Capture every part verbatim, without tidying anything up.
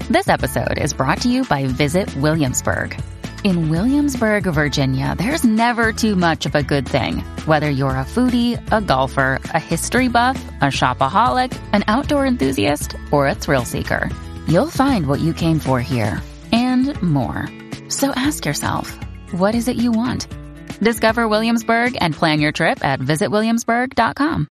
This episode is brought to you by Visit Williamsburg. In Williamsburg, Virginia, there's never too much of a good thing. Whether you're a foodie, a golfer, a history buff, a shopaholic, an outdoor enthusiast, or a thrill seeker, you'll find what you came for here and more. So ask yourself, what is it you want? Discover Williamsburg and plan your trip at visit williamsburg dot com.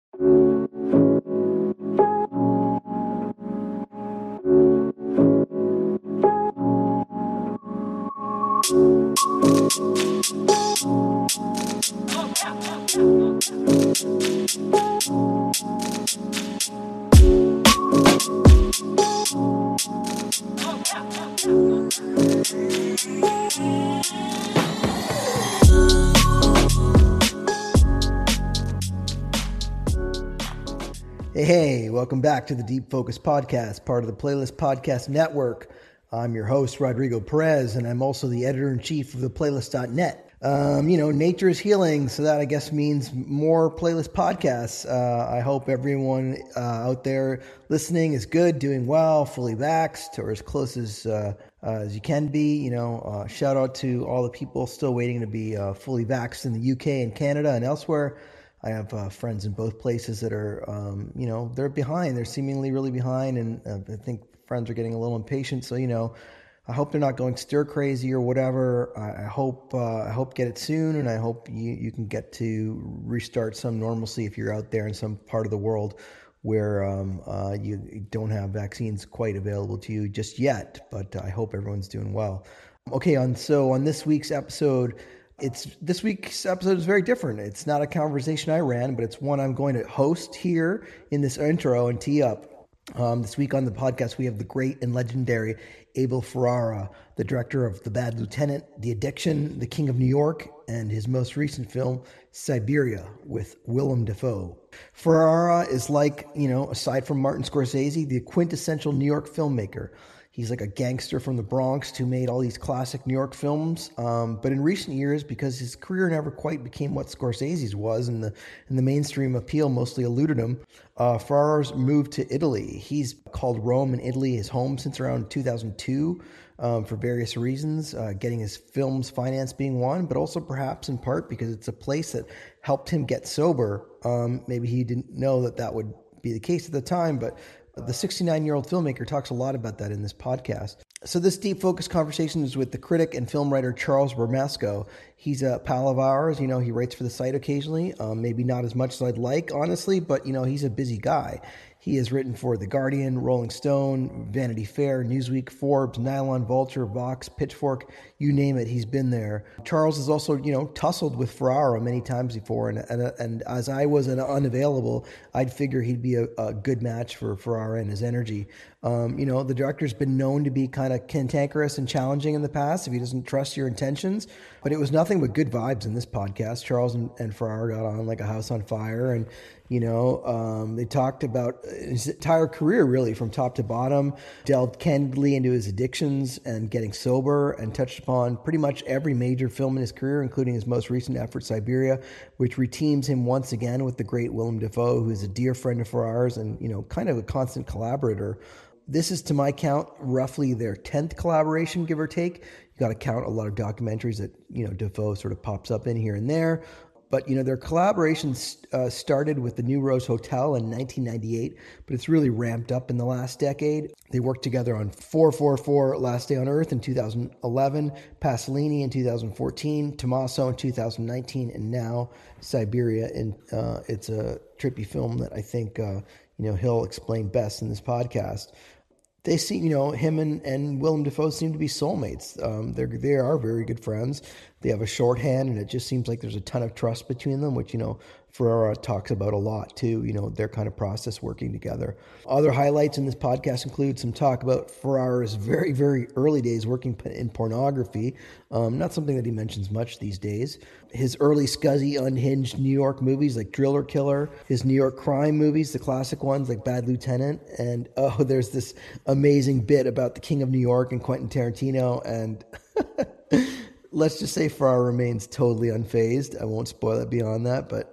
Hey, hey, welcome back to the Deep Focus Podcast, part of the Playlist Podcast Network. I'm your host, Rodrigo Perez, and I'm also the editor-in-chief of the playlist dot net. Um, you know, nature is healing, so that I guess means more playlist podcasts. Uh, I hope everyone uh, out there listening is good, doing well, fully vaxxed, or as close as uh, uh, as you can be. You know, uh, shout out to all the people still waiting to be uh, fully vaxxed in the U K and Canada and elsewhere. I have uh, friends in both places that are, um, you know, they're behind. They're seemingly really behind, and uh, I think friends are getting a little impatient. So, you know, I hope they're not going stir crazy or whatever. I, I hope uh, I hope get it soon, and I hope you, you can get to restart some normalcy if you're out there in some part of the world where um, uh, you don't have vaccines quite available to you just yet. But I hope everyone's doing well. Okay, on so on this week's episode. It's this week's episode is very different. It's not a conversation I ran, but it's one I'm going to host here in this intro and tee up. Um, this week on the podcast, we have the great and legendary Abel Ferrara, the director of The Bad Lieutenant, The Addiction, The King of New York, and his most recent film, Siberia, with Willem Dafoe. Ferrara is like, you know, aside from Martin Scorsese, the quintessential New York filmmaker. He's like a gangster from the Bronx who made all these classic New York films. Um, but in recent years, because his career never quite became what Scorsese's was and the and the mainstream appeal mostly eluded him, uh, Ferrara's moved to Italy. He's called Rome and Italy his home since around two thousand two um, for various reasons, uh, getting his films financed being one, but also perhaps in part because it's a place that helped him get sober. Um, maybe he didn't know that that would be the case at the time, but the sixty-nine-year-old filmmaker talks a lot about that in this podcast. So this deep focus conversation is with the critic and film writer Charles Bramesco. He's a pal of ours. You know, he writes for the site occasionally, um, maybe not as much as I'd like, honestly, but, you know, he's a busy guy. He has written for The Guardian, Rolling Stone, Vanity Fair, Newsweek, Forbes, Nylon, Vulture, Vox, Pitchfork, you name it, he's been there. Charles has also, you know, tussled with Ferrara many times before, and and, and as I was an unavailable, I'd figure he'd be a, a good match for Ferrara and his energy. Um, you know, the director's been known to be kind of cantankerous and challenging in the past if he doesn't trust your intentions, but it was nothing but good vibes in this podcast. Charles and, and Ferrara got on like a house on fire, and You know, um, they talked about his entire career, really, from top to bottom, delved candidly into his addictions and getting sober, and touched upon pretty much every major film in his career, including his most recent effort, Siberia, which reteams him once again with the great Willem Dafoe, who is a dear friend of Ferrara's and, you know, kind of a constant collaborator. This is, to my count, roughly their tenth collaboration, give or take. You got to count a lot of documentaries that, you know, Dafoe sort of pops up in here and there. But, you know, their collaboration uh, started with the New Rose Hotel in nineteen ninety-eight, but it's really ramped up in the last decade. They worked together on four four four, Last Day on Earth in two thousand eleven, Pasolini in two thousand fourteen, Tommaso in two thousand nineteen, and now Siberia. And uh, it's a trippy film that I think, uh, you know, he'll explain best in this podcast. They seem, you know, him and, and Willem Dafoe seem to be soulmates. Um, they're, they are very good friends. They have a shorthand, and it just seems like there's a ton of trust between them, which, you know, Ferrara talks about a lot too, you know, their kind of process working together. Other highlights in this podcast include some talk about Ferrara's very, very early days working in pornography. Um, not something that he mentions much these days. His early scuzzy, unhinged New York movies like Driller Killer, his New York crime movies, the classic ones like Bad Lieutenant, and oh, there's this amazing bit about the King of New York and Quentin Tarantino, and let's just say Ferrara remains totally unfazed. I won't spoil it beyond that, but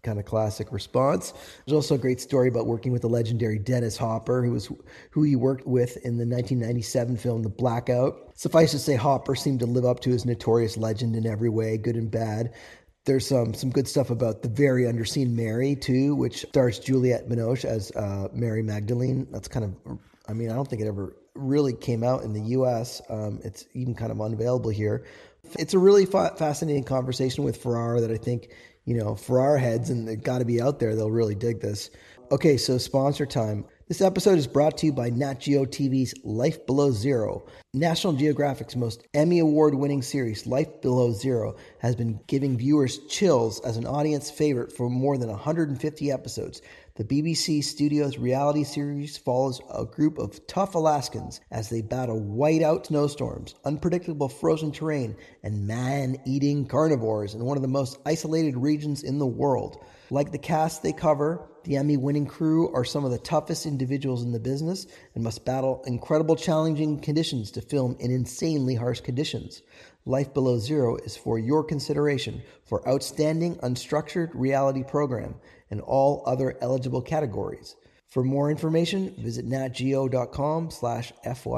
kind of classic response. There's also a great story about working with the legendary Dennis Hopper, who was who he worked with in the nineteen ninety-seven film The Blackout. Suffice to say, Hopper seemed to live up to his notorious legend in every way, good and bad. There's some some good stuff about The Very Underseen Mary, too, which stars Juliette Binoche as uh, Mary Magdalene. That's kind of, I mean, I don't think it ever really came out in the U S. Um, it's even kind of unavailable here. It's a really fa- fascinating conversation with Ferrara that I think, you know, Ferrara heads, and they've got to be out there, they'll really dig this. Okay, so sponsor time. This episode is brought to you by Nat Geo T V's Life Below Zero. National Geographic's most Emmy Award-winning series, Life Below Zero, has been giving viewers chills as an audience favorite for more than one hundred fifty episodes. The B B C Studios reality series follows a group of tough Alaskans as they battle whiteout snowstorms, unpredictable frozen terrain, and man-eating carnivores in one of the most isolated regions in the world. Like the cast they cover, the Emmy-winning crew are some of the toughest individuals in the business and must battle incredible challenging conditions to film in insanely harsh conditions. Life Below Zero is for your consideration for outstanding unstructured reality program and all other eligible categories. For more information, visit natgeo.com slash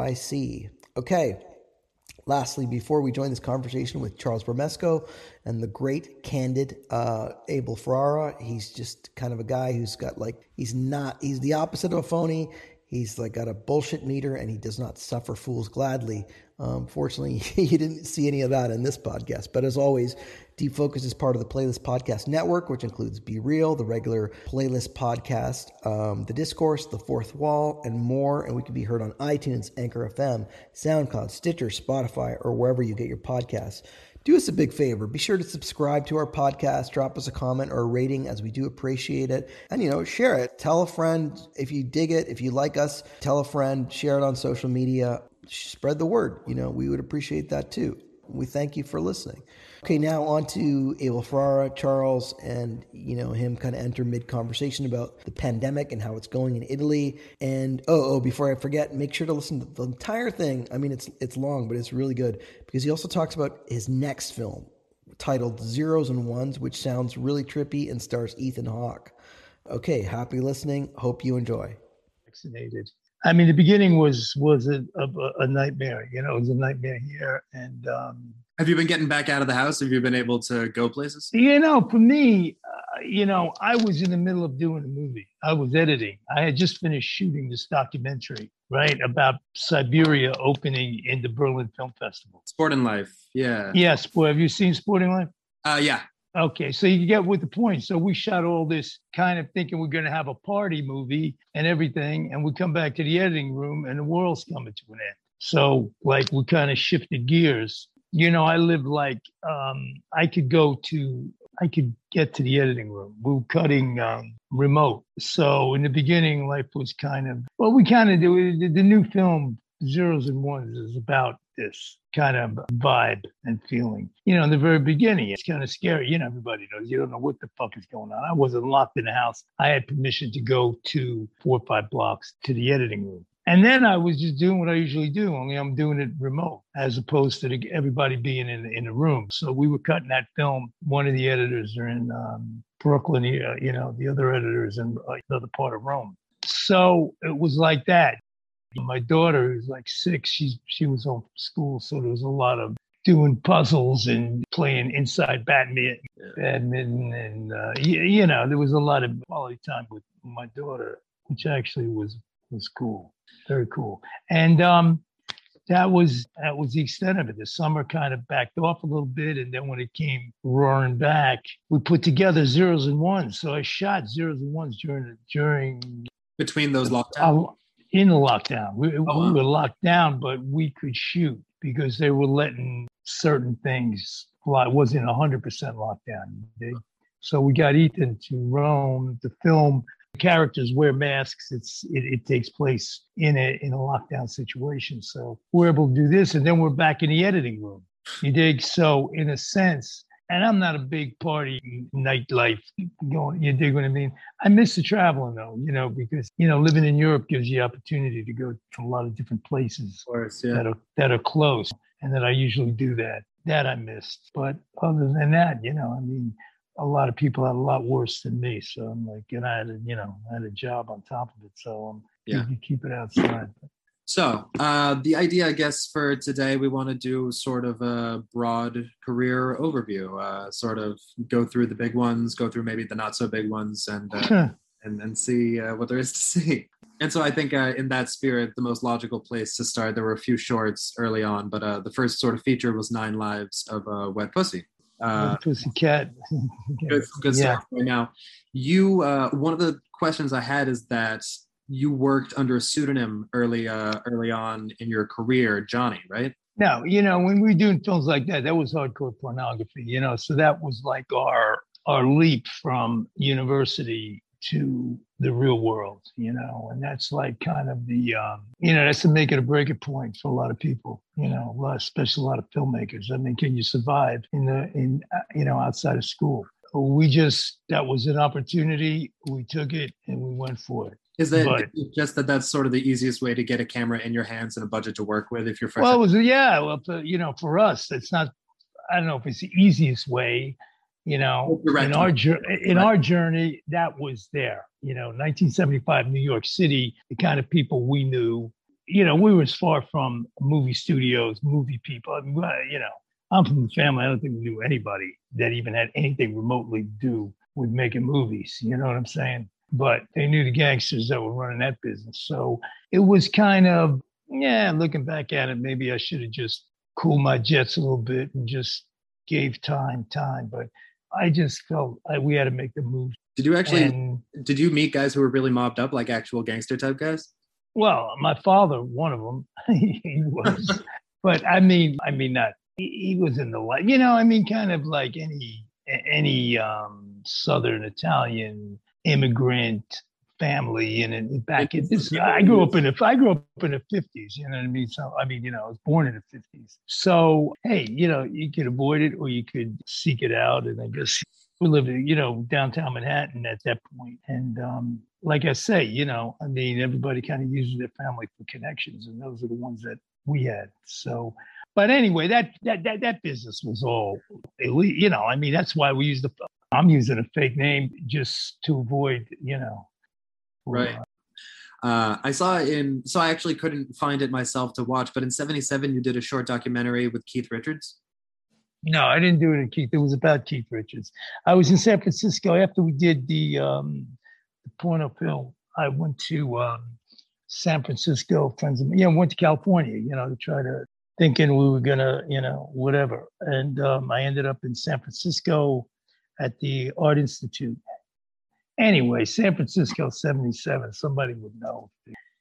FYC. Okay. Lastly, before we join this conversation with Charles Bramesco and the great, candid uh, Abel Ferrara, he's just kind of a guy who's got like, he's not, he's the opposite of a phony. He's like got a bullshit meter and he does not suffer fools gladly. Um, fortunately, you didn't see any of that in this podcast. But as always, Deep Focus is part of the Playlist Podcast Network, which includes Be Real, the regular Playlist podcast, um, The Discourse, The Fourth Wall, and more. And we can be heard on iTunes, Anchor F M, SoundCloud, Stitcher, Spotify, or wherever you get your podcasts. Do us a big favor. Be sure to subscribe to our podcast, drop us a comment or a rating, as we do appreciate it. And, you know, share it. Tell a friend if you dig it, if you like us. Tell a friend, share it on social media. Spread the word. You know, we would appreciate that too. We thank you for listening. Okay, now on to Abel Ferrara, Charles, and, you know, him kind of enter mid-conversation about the pandemic and how it's going in Italy. And, oh, oh, before I forget, make sure to listen to the entire thing. I mean, it's it's long, but it's really good because he also talks about his next film titled Zeros and Ones, which sounds really trippy and stars Ethan Hawke. Okay, happy listening. Hope you enjoy. Vaccinated. I mean, the beginning was was a, a, a nightmare. You know, it was a nightmare here. And um, have you been getting back out of the house? Have you been able to go places? You know, for me, uh, you know, I was in the middle of doing a movie. I was editing. I had just finished shooting this documentary, right, about Siberia opening in the Berlin Film Festival. Sporting Life, yeah. Yeah, sport. Have you seen Sporting Life? Uh, yeah. Okay, so you get with the point. So we shot all this kind of thinking we're going to have a party movie and everything, and we come back to the editing room and the world's coming to an end. So like we kind of shifted gears. You know, I lived like um, I could go to, I could get to the editing room. We were cutting um, remote. So in the beginning, life was kind of, well, we kind of do, the, the new film, Zeros and Ones, is about this kind of vibe and feeling. You know, in the very beginning, it's kind of scary. You know, everybody knows you don't know what the fuck is going on. I wasn't locked in the house. I had permission to go to four or five blocks to the editing room. And then I was just doing what I usually do, only I'm doing it remote as opposed to the, everybody being in, in the room. So we were cutting that film. One of the editors are in um, Brooklyn, uh, you know, the other editor is in uh, another part of Rome. So it was like that. My daughter, who's like six, she's she was home from school, so there was a lot of doing puzzles and playing inside badminton, badminton and, uh, you, you know, there was a lot of quality time with my daughter, which actually was was cool, very cool. And um, that was that was the extent of it. The summer kind of backed off a little bit, and then when it came roaring back, we put together Zeros and Ones. So I shot Zeros and Ones during during between those lockdowns. In the lockdown. We, oh, wow. we were locked down, but we could shoot because they were letting certain things fly. It wasn't one hundred percent lockdown. They, so we got Ethan to Rome to film. Characters wear masks. It's it, it takes place in a in a lockdown situation. So we're able to do this, and then we're back in the editing room. You dig? So in a sense, and I'm not a big party nightlife going, you dig what I mean? I miss the traveling though, you know, because, you know, living in Europe gives you opportunity to go to a lot of different places of course, yeah. that are that are close. And that I usually do that. That I missed. But other than that, you know, I mean, a lot of people had a lot worse than me. So I'm like, and I had a, you know, I had a job on top of it. So um, Yeah. you keep it outside. So uh, the idea, I guess, for today, we want to do sort of a broad career overview, uh, sort of go through the big ones, go through maybe the not so big ones, and uh, and and see uh, what there is to see. And so I think uh, in that spirit, the most logical place to start, there were a few shorts early on, but uh, the first sort of feature was Nine Lives of uh, Wet Pussy. Uh, Wet Pussycat. good good Yeah. stuff right now. You, uh, one of the questions I had is that you worked under a pseudonym early uh, early on in your career, Johnny, right? No, you know, when we were doing films like that, that was hardcore pornography, you know, so that was like our our leap from university to the real world, you know, and that's like kind of the, um, you know, that's the make it or break it point for a lot of people, you know, a lot, especially a lot of filmmakers. I mean, can you survive in the, in, uh, you know, outside of school? We just, that was an opportunity. We took it and we went for it. Is that But, just that that's sort of the easiest way to get a camera in your hands and a budget to work with if you're fresh? well, it was, yeah, well, for, you know, for us, it's not, I don't know if it's the easiest way, you know, in our, in our journey, that was there, you know, nineteen seventy-five, New York City, the kind of people we knew, you know, we were as far from movie studios, movie people, I mean, you know, I'm from the family. I don't think we knew anybody that even had anything remotely to do with making movies. You know what I'm saying? But they knew the gangsters that were running that business. So it was kind of, yeah, looking back at it, maybe I should have just cooled my jets a little bit and just gave time, time. But I just felt I, we had to make the move. Did you actually, and, did you meet guys who were really mobbed up, like actual gangster type guys? Well, my father, one of them, he was. But I mean, I mean, not. He was in the light, you know, I mean, kind of like any any um, Southern Italian immigrant family. And in, back in this, I grew up in the, I grew up in the fifties, you know what I mean? So, I mean, you know, I was born in the fifties. So, hey, you know, you could avoid it or you could seek it out. And I guess we lived, you know, downtown Manhattan at that point. And um, like I say, you know, I mean, everybody kind of uses their family for connections. And those are the ones that we had. So, but anyway, that that that that business was all elite. You know, I mean, that's why we use the. I'm using a fake name just to avoid, you know. Right. Uh, I saw in. So I actually couldn't find it myself to watch, but in seventy-seven you did a short documentary with Keith Richards. No, I didn't do it in Keith. It was about Keith Richards. I was in San Francisco after we did the um, the porno film. I went to um, San Francisco. Friends of me, you know, went to California. You know, to try to. Thinking we were gonna, you know, whatever. And um, I ended up in San Francisco at the Art Institute. Anyway, San Francisco, seventy-seven, somebody would know.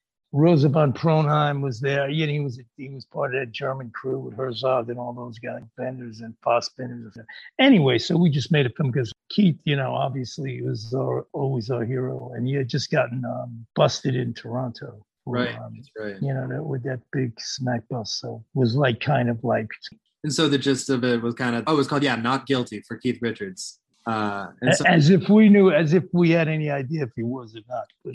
Rosa von Pronheim was there. Yeah, he was he was part of that German crew with Herzog and all those guys, Benders and Fassbenders. Anyway, so we just made a film because Keith, you know, obviously was our, always our hero. And he had just gotten um, busted in Toronto. Right, um, that's right. You know, that, with that big smack bus. So it was like kind of like. And so the gist of it was kind of, oh, it was called, yeah, Not Guilty for Keith Richards. Uh, and so, as if we knew, as if we had any idea if he was or not. But,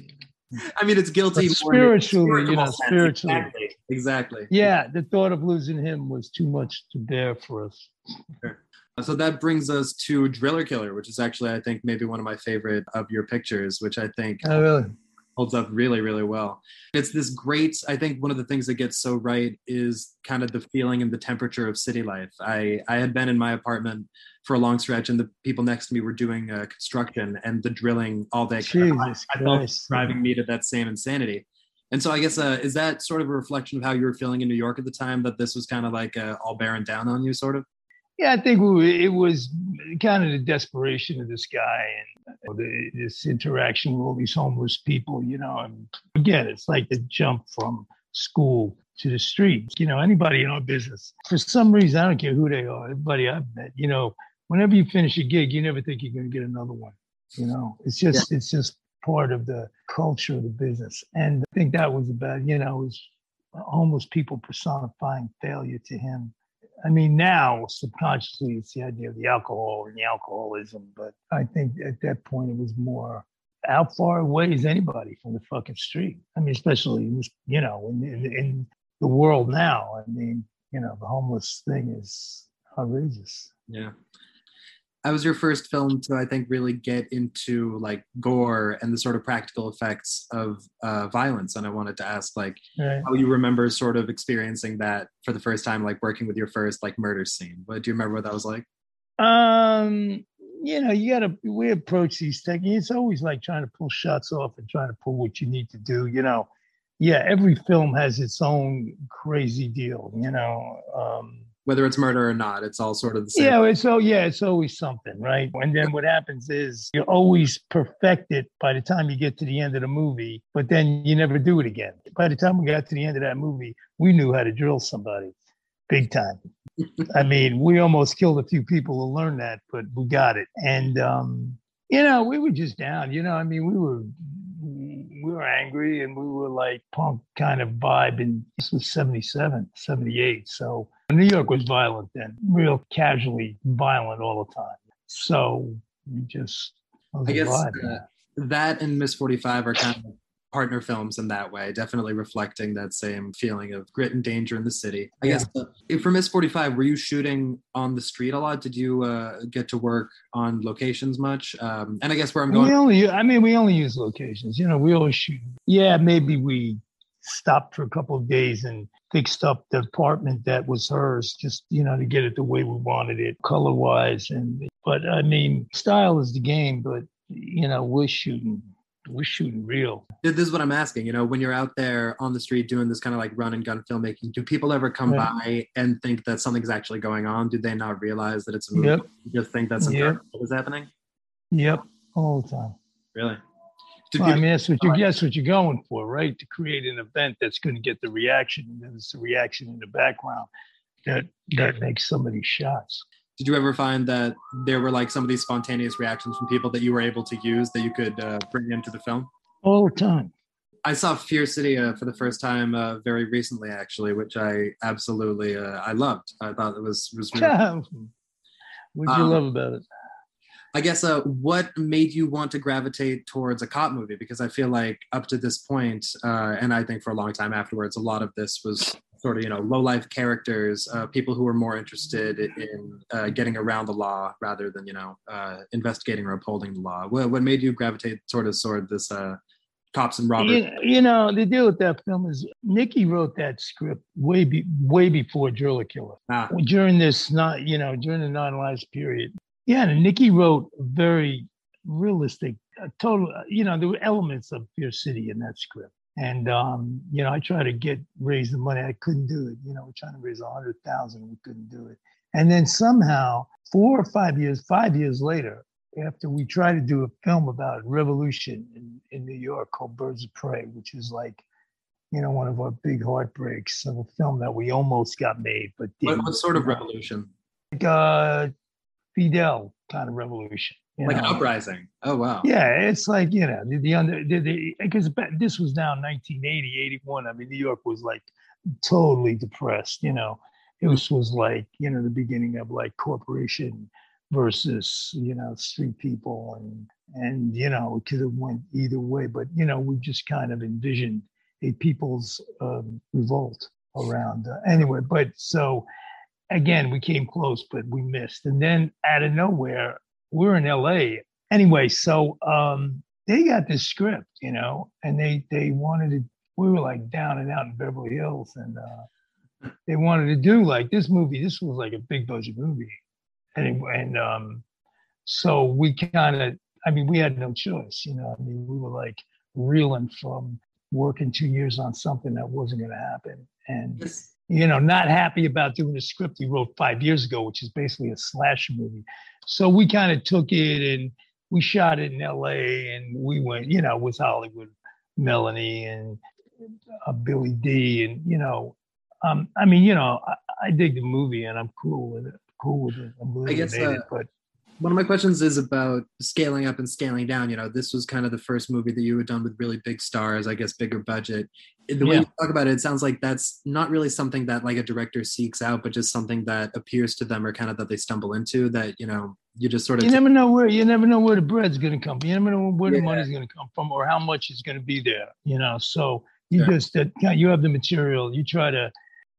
I mean, it's guilty. But spiritually, you know, sense. spiritually. Exactly. exactly. Yeah, the thought of losing him was too much to bear for us. Sure. So that brings us to Driller Killer, which is actually, I think, maybe one of my favorite of your pictures, which I think oh, really? holds up really, really well. It's this great, I think one of the things that gets so right is kind of the feeling and the temperature of city life. I, I had been in my apartment for a long stretch and the people next to me were doing uh, construction and the drilling all day. Jesus I, I felt driving me to that same insanity. And so I guess, uh, is that sort of a reflection of how you were feeling in New York at the time, that this was kind of like uh, all bearing down on you, sort of? Yeah, I think we, it was kind of the desperation of this guy and you know, the, this interaction with all these homeless people, you know. And again, it's like the jump from school to the street. You know, anybody in our business, for some reason, I don't care who they are, everybody I've met, you know, whenever you finish a gig, you never think you're going to get another one. You know, it's just, yeah. it's just part of the culture of the business. And I think that was about, you know, it was homeless people personifying failure to him. I mean, now subconsciously it's the idea of the alcohol and the alcoholism, but I think at that point it was more, how far away is anybody from the fucking street? I mean, especially in this, you know, in, in, in the world now. I mean, you know, the homeless thing is outrageous. Yeah. I was your first film to, I think, really get into like gore and the sort of practical effects of uh, violence. And I wanted to ask, like, Right. how you remember sort of experiencing that for the first time, like working with your first like murder scene. What do you remember what that was like? Um, you know, you gotta we approach these techniques. It's always like trying to pull shots off and trying to pull what you need to do. You know, yeah, every film has its own crazy deal. You know. Um, Whether it's murder or not, it's all sort of the same. Yeah, it's so yeah, it's always something, right? And then what happens is you always perfect it by the time you get to the end of the movie, but then you never do it again. By the time we got to the end of that movie, we knew how to drill somebody big time. I mean, we almost killed a few people to learn that, but we got it. And um, you know, we were just down, you know, I mean, we were we were angry and we were like punk kind of vibe, and this was seventy-seven, seventy-eight. So New York was violent then, real casually violent all the time. So we just, I guess uh, that and Miss forty-five are kind of partner films in that way, definitely reflecting that same feeling of grit and danger in the city. I yeah. guess uh, for Miss forty-five, were you shooting on the street a lot? Did you uh, get to work on locations much? Um, and I guess where I'm going... We only, I mean, we only use locations. You know, we always shoot. Yeah, maybe we stopped for a couple of days and fixed up the apartment that was hers, just, you know, to get it the way we wanted it, color-wise. And but I mean, style is the game, but, you know, we're shooting. We're shooting real. This is what I'm asking. You know, when you're out there on the street doing this kind of like run and gun filmmaking, do people ever come yeah. by and think that something's actually going on? Do they not realize that it's a movie? Yep. You just think that's yep. what is happening? Yep, all the time. Really? Well, I mean, that's what you guess what you're going for, right? To create an event that's going to get the reaction, and then it's the reaction in the background that that makes some of these shots. Did you ever find that there were like some of these spontaneous reactions from people that you were able to use that you could uh, bring into the film? All the time. I saw Fear City uh, for the first time uh, very recently, actually, which I absolutely uh, I loved. I thought it was was really yeah. What'd you um, love about it? I guess uh, what made you want to gravitate towards a cop movie? Because I feel like up to this point, uh, and I think for a long time afterwards, a lot of this was sort of, you know, low-life characters, uh, people who were more interested in uh, getting around the law rather than, you know, uh, investigating or upholding the law. What, what made you gravitate sort of toward this uh, cops and robbers? You, you know, the deal with that film is Nikki wrote that script way be, way before Driller Killer. Ah. During this, not you know, during the non-lives period. Yeah, and Nikki wrote very realistic, uh, total, uh, you know, there were elements of Fear City in that script. And, um, you know, I tried to get, raise the money. I couldn't do it. You know, we're trying to raise a hundred thousand. We couldn't do it. And then somehow, four or five years, five years later, after we tried to do a film about revolution in, in New York called Birds of Prey, which is like, you know, one of our big heartbreaks of a film that we almost got made, but didn't. What, what sort of revolution? Like, uh, Fidel kind of revolution. Like know? An uprising. Oh, wow. Yeah, it's like, you know, the, the under, the, because this was now nineteen eighty, eighty-one. I mean, New York was like totally depressed, you know. It was, was like, you know, the beginning of like corporation versus, you know, street people. And, and you know, it could have went either way. But, you know, we just kind of envisioned a people's um, revolt around. Uh, anyway, but so... Again, we came close, but we missed. And then out of nowhere, we're in L A. Anyway, so um, they got this script, you know, and they they wanted to, we were like down and out in Beverly Hills. And uh, they wanted to do like this movie. This was like a big budget movie. And, and um, so we kind of, I mean, we had no choice, you know. I mean, we were like reeling from working two years on something that wasn't going to happen. And... Yes. You know, not happy about doing a script he wrote five years ago, which is basically a slasher movie. So we kind of took it and we shot it in L A and we went, you know, with Hollywood, Melanie and uh, Billy D. And, you know, um, I mean, you know, I, I dig the movie and I'm cool with it. Cool with it. I'm I guess uh, but one of my questions is about scaling up and scaling down. You know, this was kind of the first movie that you had done with really big stars, I guess, bigger budget. The way yeah. you talk about it, it sounds like that's not really something that like a director seeks out, but just something that appears to them or kind of that they stumble into that, you know, you just sort of... You t- never know where, you never know where the bread's going to come from. You never know where yeah. the money's going to come from or how much is going to be there, you know? So you sure. just, uh, you have the material, you try to,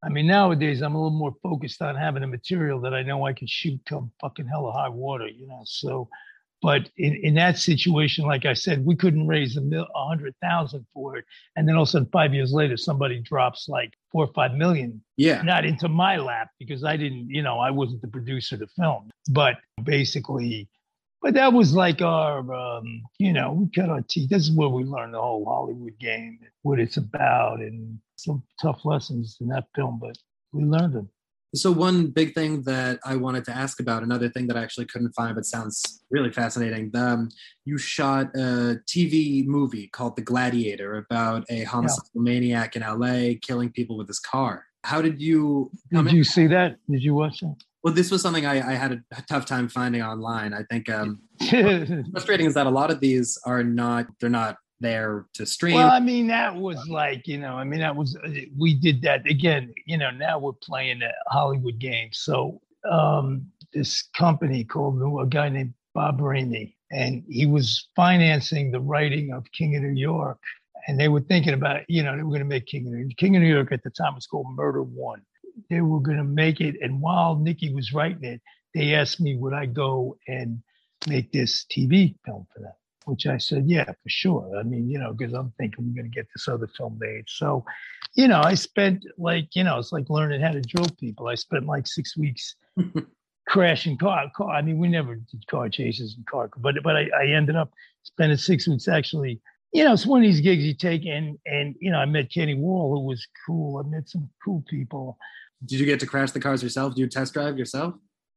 I mean, nowadays I'm a little more focused on having a material that I know I can shoot come fucking hell or high water, you know. So, but in, in that situation, like I said, we couldn't raise a, mil, a hundred thousand for it, and then all of a sudden, five years later, somebody drops like four or five million. Yeah, not into my lap because I didn't, you know, I wasn't the producer of the film, but basically. But that was like our, um, you know, we cut our teeth. This is where we learned the whole Hollywood game, what it's about, and some tough lessons in that film, but we learned them. So one big thing that I wanted to ask about, another thing that I actually couldn't find, but sounds really fascinating. Um, you shot a T V movie called The Gladiator about a homicidal yeah. maniac in L A killing people with his car. How did you... Did you in? see that? Did you watch that? Well, this was something I, I had a tough time finding online. I think um, what's frustrating is that a lot of these are not, they're not there to stream. Well, I mean, that was like, you know, I mean, that was, we did that again, you know, now we're playing a Hollywood game. So um, this company called a guy named Bob Rainey, and he was financing the writing of King of New York. And they were thinking about, you know, they were going to make King of New York. King of New York at the time was called Murder One. They were going to make it. And while Nikki was writing it, they asked me, would I go and make this T V film for them? Which I said, yeah, for sure. I mean, you know, because I'm thinking we're going to get this other film made. So, you know, I spent like, you know, it's like learning how to drill people. I spent like six weeks crashing car, car. I mean, we never did car chases and car, but but I, I ended up spending six weeks actually. You know, it's one of these gigs you take, and and you know, I met Kenny Wall, who was cool. I met some cool people. Did you get to crash the cars yourself? Do you test drive yourself?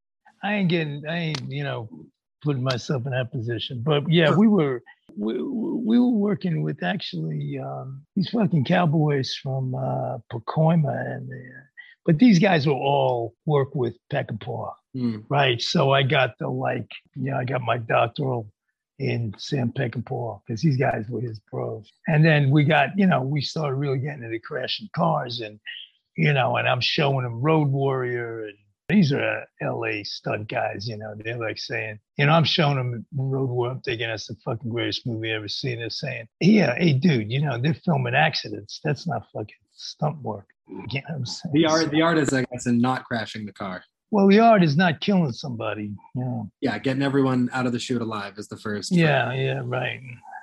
I ain't getting, I ain't, you know, putting myself in that position. But yeah, we were, we, we were working with actually um, these fucking cowboys from uh, Pacoima, and uh, but these guys will all work with Peckinpah, mm. right? So I got the like, you know, I got my doctoral in Sam Peckinpah because these guys were his pros. And then we got, you know, we started really getting into crashing cars, and you know, and I'm showing them Road Warrior, and these are L A stunt guys, you know, they're like saying, you know, I'm showing them Road Warrior, I'm thinking that's the fucking greatest movie I've ever seen. They're saying, yeah, hey, dude, you know, they're filming accidents. That's not fucking stunt work. You know what I'm saying? The art, the art is, I guess, in not crashing the car. Well, the art is not killing somebody, you know. Yeah, getting everyone out of the chute alive is the first. Yeah, right? yeah, right.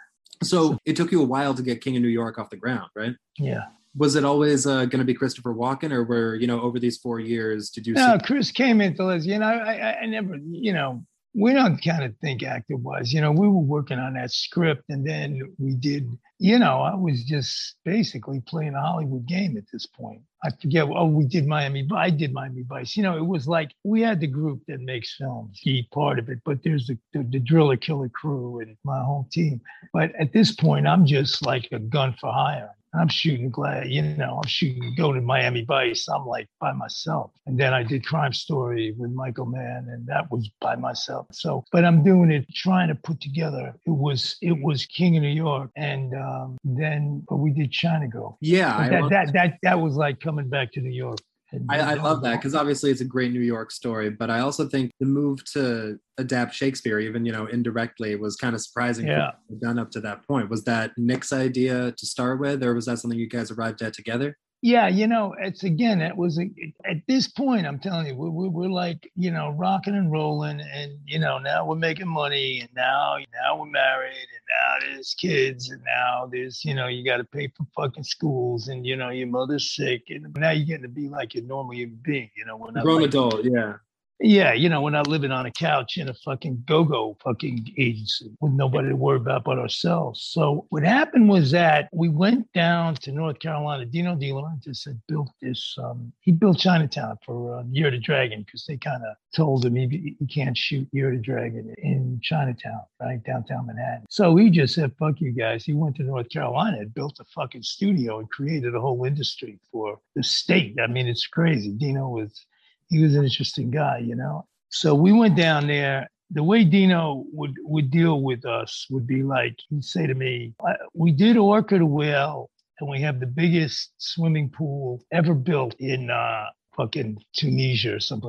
So it took you a while to get King of New York off the ground, right? Yeah. Was it always uh, going to be Christopher Walken, or were, you know, over these four years, did you No, see- Chris came into this, you know, I, I, I never, you know, we don't kind of think actor-wise. You know, we were working on that script, and then we did, you know, I was just basically playing a Hollywood game at this point. I forget, oh, we did Miami, I did Miami Vice. You know, it was like, we had the group that makes films, he part of it, but there's the, the, the driller killer crew and my whole team. But at this point, I'm just like a gun for hire. I'm shooting glad, you know, I'm shooting, going to Miami Vice. I'm like by myself. And then I did Crime Story with Michael Mann, and that was by myself. So, but I'm doing it, trying to put together. It was, it was King of New York. And um, then but we did China Girl. Yeah. That, that, that, that, that was like coming back to New York. I, I love that because obviously it's a great New York story, but I also think the move to adapt Shakespeare, even, you know, indirectly, was kind of surprising. Yeah. Done up to that point. Was that Nick's idea to start with, or was that something you guys arrived at together? Yeah, you know, it's again, it was a, at this point, I'm telling you, we're, we're like, you know, rocking and rolling, and, you know, now we're making money, and now, now we're married, and now there's kids, and now there's, you know, you got to pay for fucking schools, and, you know, your mother's sick, and now you're getting to be like a normal human being, you know, we're not grown like, adult, yeah. Yeah, you know, we're not living on a couch in a fucking go-go fucking agency with nobody to worry about but ourselves. So what happened was that we went down to North Carolina. Dino De Laurentiis had built this, um, he built Chinatown for uh, Year of the Dragon, because they kind of told him he, he can't shoot Year of the Dragon in Chinatown, right, downtown Manhattan. So he just said, fuck you guys. He went to North Carolina and built a fucking studio and created a whole industry for the state. I mean, it's crazy. Dino was... He was an interesting guy, you know. So we went down there. The way Dino would, would deal with us would be like, he'd say to me, we did Orca the Whale, and we have the biggest swimming pool ever built in uh, fucking Tunisia or someplace.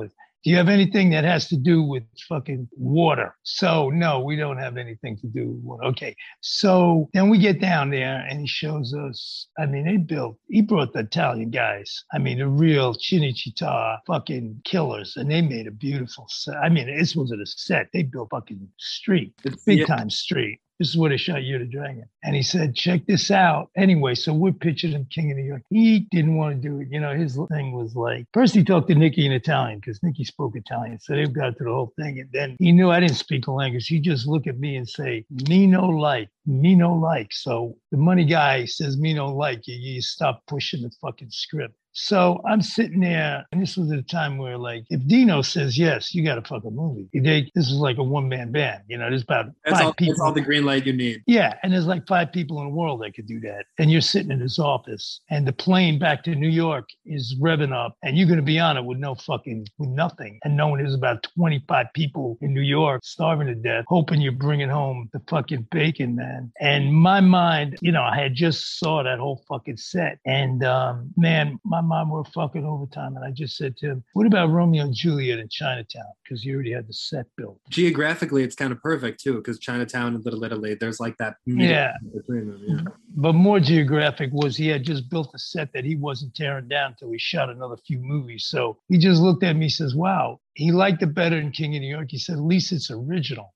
do you have anything that has to do with fucking water? So no, we don't have anything to do with water. Okay. So then we get down there and he shows us, I mean, they built, he brought the Italian guys. I mean, the real Cinecittà fucking killers. And they made a beautiful set. I mean, this wasn't a set. They built fucking street, It's- big yeah. time street. This is where they shot Year of the Dragon. And he said, check this out. Anyway, so we're pitching him King of New York. He didn't want to do it. You know, his thing was like, first he talked to Nicky in Italian because Nicky spoke Italian. So they got through the whole thing. And then he knew I didn't speak the language. He just looked at me and say, me no like, me no like. So the money guy says, me no like, you, you stop pushing the fucking script. So I'm sitting there, and this was at a time where, like, if Dino says yes, you got to fuck a movie. They, this is like a one-man band. You know, there's about That's five all, people. that's all the green light you need. Yeah, and there's like five people in the world that could do that. And you're sitting in his office, and the plane back to New York is revving up, and you're going to be on it with no fucking, with nothing. And knowing there's about twenty-five people in New York starving to death, hoping you're bringing home the fucking bacon, man. And my mind, you know, I had just saw that whole fucking set. And um, man, my mind were fucking overtime. And I just said to him, what about Romeo and Juliet in Chinatown? Because you already had the set built. Geographically, it's kind of perfect too, because Chinatown and Little Italy, there's like that middle Yeah. between them. Yeah. But more geographic was he had just built a set that he wasn't tearing down until he shot another few movies. So he just looked at me and says, wow, he liked it better than King of New York. He said, at least it's original.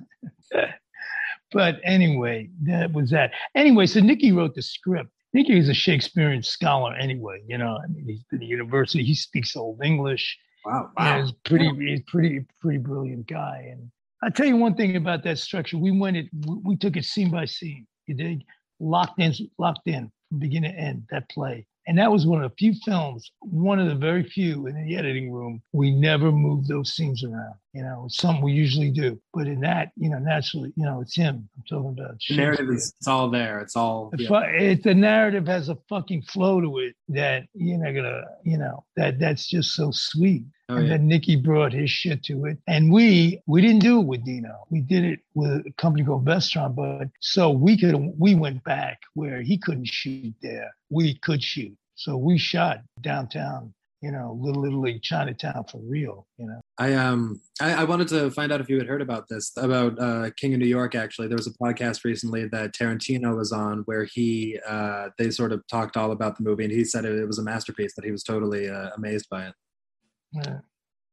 But anyway, that was that. Anyway, so Nicky wrote the script. Nicky is a Shakespearean scholar anyway. You know, I mean, he's been to university. He speaks Old English. Wow. Yeah, Wow. he's pretty, he's pretty, pretty brilliant guy. And I'll tell you one thing about that structure. We went it, we took it scene by scene. You dig? Locked in, locked in from beginning to end, that play. And that was one of the few films, one of the very few in the editing room, we never moved those scenes around. You know, it's something we usually do. But in that, you know, naturally, you know, it's him. I'm talking about The narrative is it's all there. It's all the, yeah. fu- it, the narrative has a fucking flow to it that you're not gonna, you know, that that's just so sweet. Oh, and yeah. then Nicky brought his shit to it. And we we didn't do it with Dino. We did it with a company called Vestron. But so we could we went back where he couldn't shoot there. We could shoot. So we shot downtown, you know, Little Italy, Chinatown for real, you know. I um I, I wanted to find out if you had heard about this about uh, King of New York. Actually, there was a podcast recently that Tarantino was on where he uh, they sort of talked all about the movie, and he said it, it was a masterpiece. That he was totally uh, amazed by it. Yeah.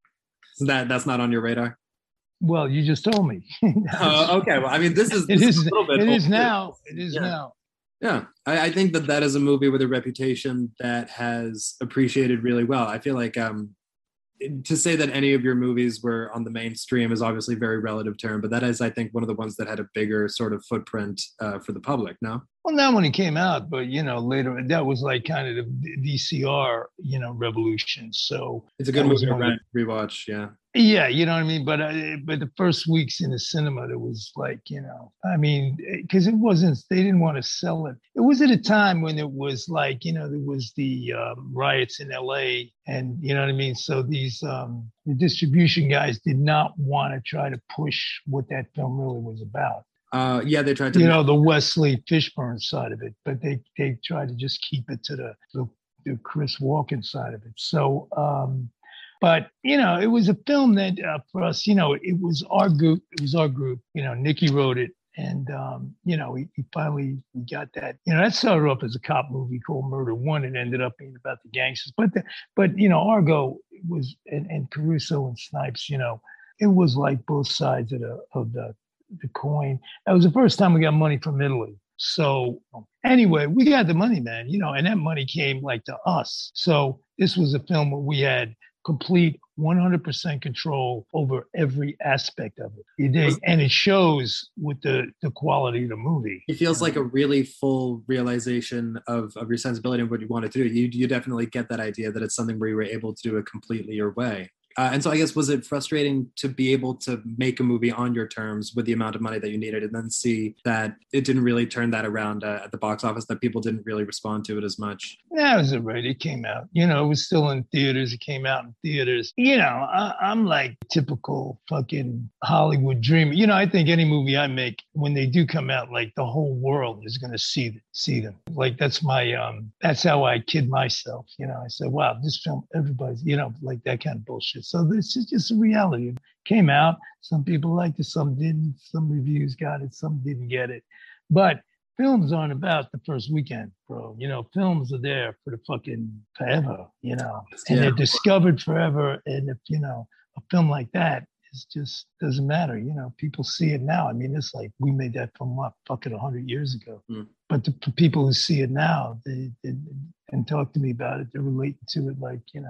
So that that's not on your radar. Well, you just told me. Oh, okay. Well, I mean, this is It this is. a little bit It is old. now. It is Yeah. now. Yeah, I, I think that that is a movie with a reputation that has appreciated really well. I feel like um, to say that any of your movies were on the mainstream is obviously a very relative term, but that is, I think, one of the ones that had a bigger sort of footprint uh, for the public. No. Well, not when it came out, but you know, later that was like kind of the V C R, you know, revolution. So It's a good that was movie to one of re- rewatch. Yeah. Yeah, you know what I mean. But uh, but the first weeks in the cinema, there was like, you know, I mean, because it wasn't, they didn't want to sell it. It was at a time when it was like, you know, there was the um, riots in L A, and you know what I mean. So these um, the distribution guys did not want to try to push what that film really was about. Uh, yeah, they tried to. You know, the Wesley Fishburne side of it, but they they tried to just keep it to the the, the Chris Walken side of it. So. Um, But, you know, it was a film that uh, for us, you know, it was our group. It was our group. You know, Nicky wrote it. And, um, you know, he, he finally we got that. You know, that started off as a cop movie called Murder One. It ended up being about the gangsters. But, the, but you know, Argo was, and, and Caruso and Snipes, you know, it was like both sides of the, of the, the coin. That was the first time we got money from Italy. So anyway, we got the money, man, you know, and that money came like to us. So this was a film where we had complete one hundred percent control over every aspect of it. You dig? And it shows with the, the quality of the movie. It feels like a really full realization of, of your sensibility and what you wanted to do. You, you definitely get that idea that it's something where you were able to do it completely your way. Uh, and so I guess, was it frustrating to be able to make a movie on your terms with the amount of money that you needed and then see that it didn't really turn that around uh, at the box office, that people didn't really respond to it as much? Yeah, it was all right. It came out. You know, it was still in theaters. It came out in theaters. You know, I, I'm like typical fucking Hollywood dreamer. You know, I think any movie I make when they do come out, like the whole world is going to see see them. Like that's my um, that's how I kid myself. You know, I said, wow, this film, everybody's, you know, like that kind of bullshit. So this is just a reality. It came out. Some people liked it, some didn't. Some reviews got it, some didn't get it. But films aren't about the first weekend, bro. You know, films are there for the fucking forever, you know, and yeah. they're discovered forever. And if, you know, a film like that is just doesn't matter. You know, people see it now. I mean, it's like we made that film what, fucking one hundred years ago. Mm. But the, the people who see it now, they, they and talk to me about it, they're relating to it like, you know.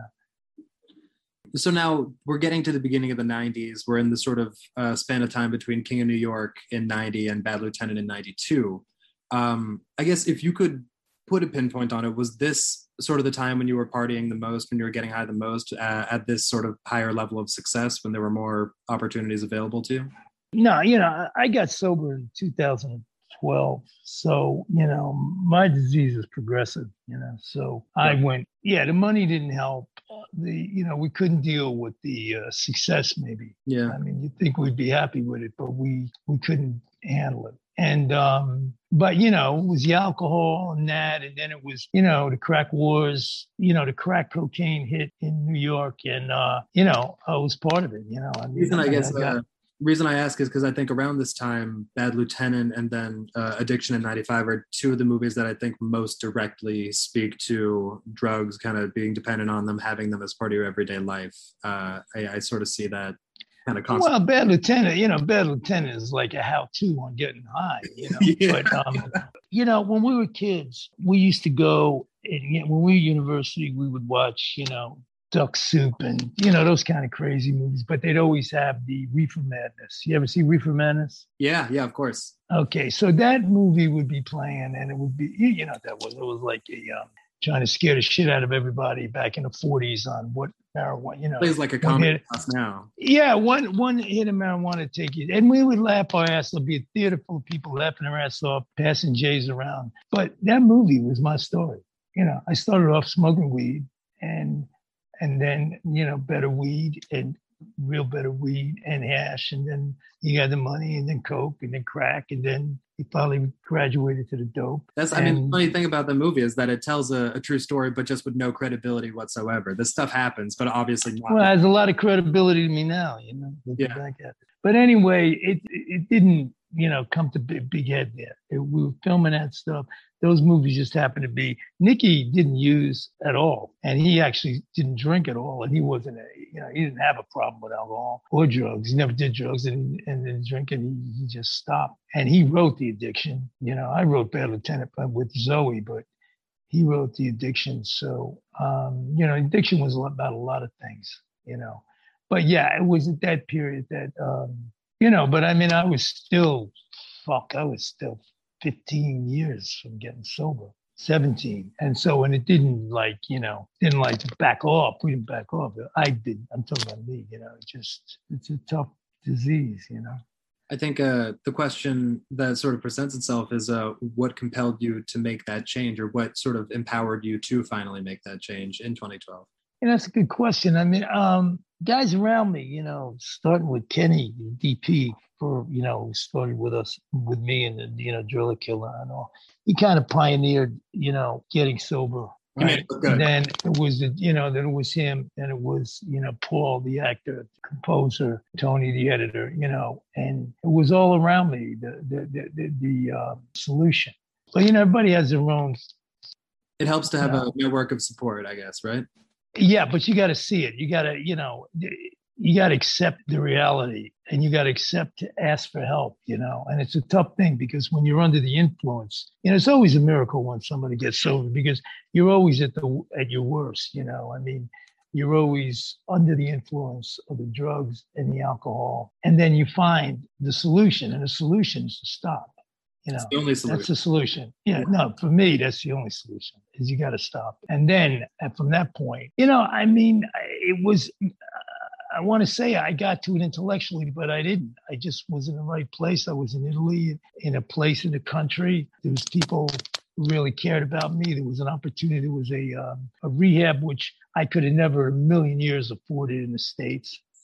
So now we're getting to the beginning of the nineties. We're in the sort of uh, span of time between King of New York in ninety and Bad Lieutenant in ninety-two. Um, I guess if you could put a pinpoint on it, was this sort of the time when you were partying the most, when you were getting high the most, uh, at this sort of higher level of success, when there were more opportunities available to you? No, you know, I got sober in two thousand twelve. So, you know, my disease is progressive, you know, so I went, yeah, the money didn't help. The, you know, we couldn't deal with the uh, success maybe. Yeah. I mean, you'd think we'd be happy with it, but we, we couldn't handle it. And, um, but, you know, it was the alcohol and that, and then it was, you know, the crack wars, you know, the crack cocaine hit in New York. And, uh, you know, I was part of it, you know. I mean, reason I guess, I got, uh, reason I ask is because I think around this time, Bad Lieutenant and then uh, Addiction in ninety-five are two of the movies that I think most directly speak to drugs, kind of being dependent on them, having them as part of your everyday life. Uh, I, I sort of see that kind of concept. Well, Bad Lieutenant, you know, Bad Lieutenant is like a how-to on getting high, you know. yeah. But, um, you know, when we were kids, we used to go, and you know, when we were university, we would watch, you know, Duck Soup and, you know, those kind of crazy movies, but they'd always have the Reefer Madness. You ever see Reefer Madness? Yeah, yeah, of course. Okay, so that movie would be playing, and it would be, you know, that was, it was like a, um, trying to scare the shit out of everybody back in the forties on what marijuana, you know. Plays like a comedy class now. Yeah, one one hit of marijuana take you. And we would laugh our ass. There'll be a theater full of people laughing their ass off, passing J's around. But that movie was my story. You know, I started off smoking weed and and then, you know, better weed and real better weed and hash. And then you got the money and then coke and then crack. And then he finally graduated to the dope. That's, I and, mean, the funny thing about the movie is that it tells a, a true story, but just with no credibility whatsoever. This stuff happens, but obviously not. Well, it has a lot of credibility to me now, you know, looking yeah. back at it. But anyway, it it didn't, you know, come to big, big head there. It, we were filming that stuff. Those movies just happened to be, Nicky didn't use at all. And he actually didn't drink at all. And he wasn't, a, you know, he didn't have a problem with alcohol or drugs. He never did drugs and, and then drinking, he, he just stopped. And he wrote The Addiction. You know, I wrote Bad Lieutenant with Zoe, but he wrote The Addiction. So, um, you know, Addiction was about a lot of things, you know. But yeah, it was at that period that, um, you know, but I mean, I was still, fuck, I was still fifteen years from getting sober, seventeen. And so, and it didn't like, you know, didn't like to back off. We didn't back off. I did. I'm talking about me, you know, it just, it's a tough disease, you know. I think uh, the question that sort of presents itself is uh, what compelled you to make that change, or what sort of empowered you to finally make that change in twenty twelve? Yeah, that's a good question. I mean, um, guys around me, you know, starting with Kenny, D P, for, you know, started with us, with me and, the, you know, Driller Killer and all. He kind of pioneered, you know, getting sober. Right? And then it was, you know, then it was him, and it was, you know, Paul, the actor, the composer, Tony, the editor, you know, and it was all around me, the the the, the, the uh, solution. But, you know, everybody has their own. It helps to have you know, a network of support, I guess, right? Yeah, but you got to see it. You got to, you know, you got to accept the reality, and you got to accept to ask for help, you know, and it's a tough thing because when you're under the influence, you know, it's always a miracle when somebody gets sober because you're always at the, at your worst, you know, I mean, you're always under the influence of the drugs and the alcohol. And then you find the solution, and the solution is to stop. You know, that's the only solution. That's the solution. Yeah, no, for me, that's the only solution is you got to stop. And then and from that point, you know, I mean, it was, uh, I want to say I got to it intellectually, but I didn't. I just was in the right place. I was in Italy, in a place in the country. There was people who really cared about me. There was an opportunity. There was a, um, a rehab, which I could have never in a million years afforded in the States.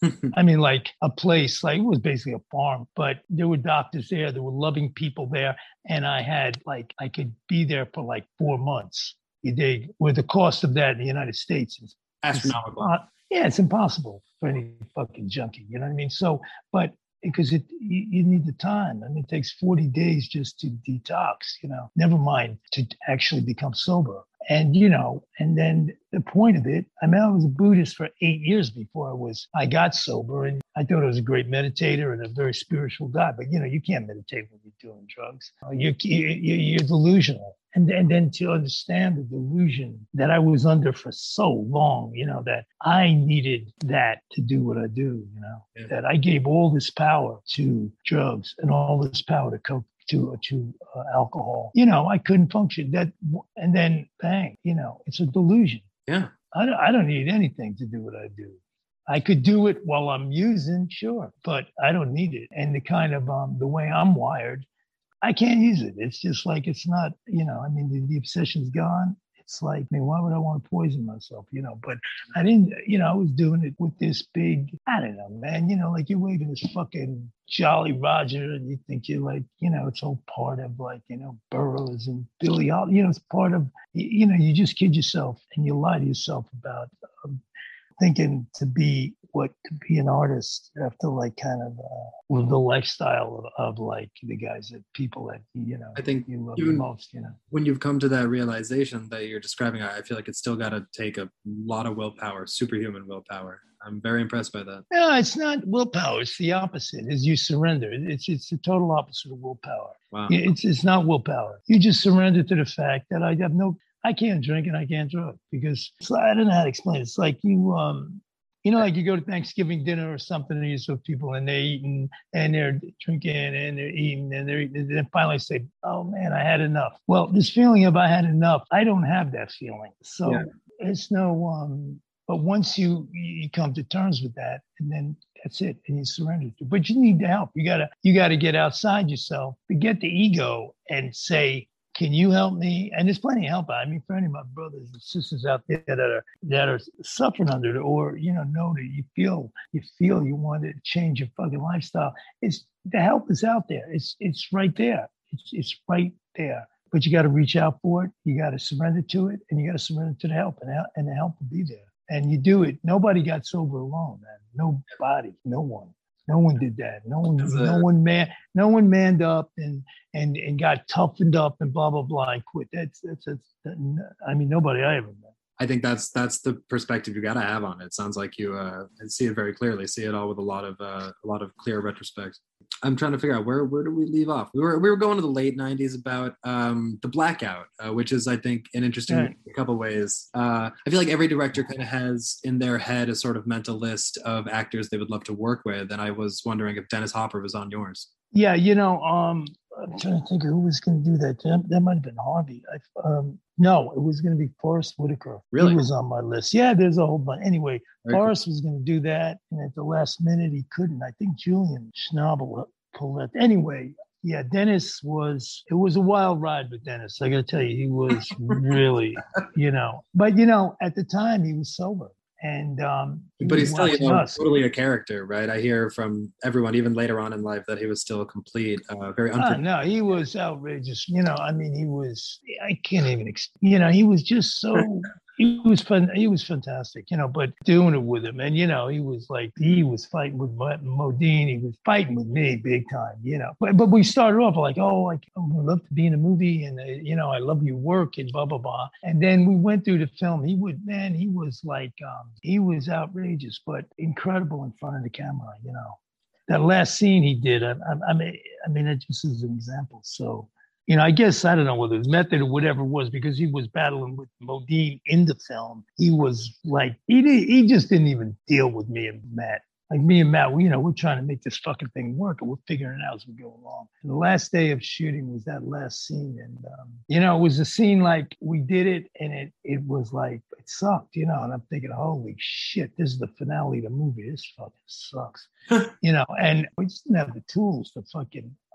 I mean, like a place, like it was basically a farm, but there were doctors there, there were loving people there. And I had like, I could be there for like four months. You dig? Where the cost of that in the United States is astronomical. It's, uh, yeah, it's impossible for any fucking junkie. You know what I mean? So, but because it, you, you need the time. I mean, it takes forty days just to detox, you know, never mind to actually become sober. And, you know, and then the point of it, I mean, I was a Buddhist for eight years before I was, I got sober, and I thought I was a great meditator and a very spiritual guy. But, you know, you can't meditate when you're doing drugs. You're, you're, you're delusional. And, and then to understand the delusion that I was under for so long, you know, that I needed that to do what I do, you know, yeah. That I gave all this power to drugs and all this power to coke. to to uh, alcohol, you know, I couldn't function. That, and then bang, you know, it's a delusion. Yeah, I don't, I don't need anything to do what I do. I could do it while I'm using, sure, but I don't need it. And the kind of um the way I'm wired, I can't use it. It's just like it's not, you know. I mean, the, the obsession's gone. It's like, I mean, why would I want to poison myself, you know? But I didn't, you know, I was doing it with this big, I don't know, man, you know, like you're waving this fucking Jolly Roger and you think you're like, you know, it's all part of like, you know, Burroughs and Billy Holiday, you know, it's part of, you know, you just kid yourself and you lie to yourself about um, thinking to be what, to be an artist, you have to like kind of uh, live the lifestyle of, of like the guys that people that, you know, I think you love even the most, you know. When you've come to that realization that you're describing, I feel like it's still got to take a lot of willpower, superhuman willpower. I'm very impressed by that. No, it's not willpower. It's the opposite. Is you surrender. It's it's the total opposite of willpower. Wow. It's it's not willpower. You just surrender to the fact that I have no, I can't drink and I can't drug because I don't know how to explain it. It's like you, um, you know, like you go to Thanksgiving dinner or something and you're with people and they're eating and they're drinking and they're eating and they're eating. And then finally say, oh man, I had enough. Well, this feeling of I had enough, I don't have that feeling. So yeah. It's no, um, but once you you come to terms with that, and then that's it, and you surrender to. But you need the help. You gotta you gotta get outside yourself, forget the ego, and say, "Can you help me?" And there's plenty of help. I mean, for any of my brothers and sisters out there that are that are suffering under it, or you know, know that you feel you feel you want to change your fucking lifestyle. It's the help is out there. It's it's right there. It's it's right there. But you got to reach out for it. You got to surrender to it, and you got to surrender to the help, and and the help will be there. And you do it. Nobody got sober alone, man. Nobody, no one, no one did that. No one, no one man, no one manned up and and and got toughened up and blah blah blah and quit. That's that's, that's that, I mean, nobody I ever met. I think that's that's the perspective you got to have on it. It sounds like you uh, see it very clearly. See it all with a lot of uh, a lot of clear retrospect. I'm trying to figure out where where do we leave off? We were we were going to the late nineties about um, the blackout, uh, which is I think an interesting Right. couple ways. Uh, I feel like every director kind of has in their head a sort of mental list of actors they would love to work with, and I was wondering if Dennis Hopper was on yours. Yeah, you know, um, I'm trying to think of who was going to do that. That, that might have been Harvey. I, um, no, it was going to be Forrest Whitaker. Really? He was on my list. Yeah, there's a whole bunch. Anyway, Very Forrest was going to do that, and at the last minute, he couldn't. I think Julian Schnabel pulled that. Anyway, yeah, Dennis was, it was a wild ride with Dennis. I got to tell you, he was really, you know, but, you know, at the time, he was sober. And um, he but he's still, you know, us. totally a character, right? I hear from everyone, even later on in life, that he was still complete, uh, very Oh, unpredictable. no, he was outrageous. You know, I mean, he was, I can't even, ex- you know, he was just so, he was fun. He was fantastic, you know, but doing it with him. And, you know, he was like, he was fighting with Modine. He was fighting with me big time, you know. But but we started off like, oh, I, I would love to be in a movie. And, uh, you know, I love your work and blah, blah, blah. And then we went through the film. He would, man, he was like, um, he was outrageous, but incredible in front of the camera, you know. That last scene he did, I, I, I mean, I mean, it just is an example. So, you know, I guess, I don't know whether his method or whatever it was, because he was battling with Modine in the film. He was like, he did, he just didn't even deal with me and Matt. Like me and Matt, we, you know, we're trying to make this fucking thing work, and we're figuring it out as we go along. And the last day of shooting was that last scene. And, um, you know, it was a scene like we did it, and it it was like, it sucked, you know, and I'm thinking, holy shit, this is the finale of the movie. This fucking sucks, you know, and we just didn't have the tools to fucking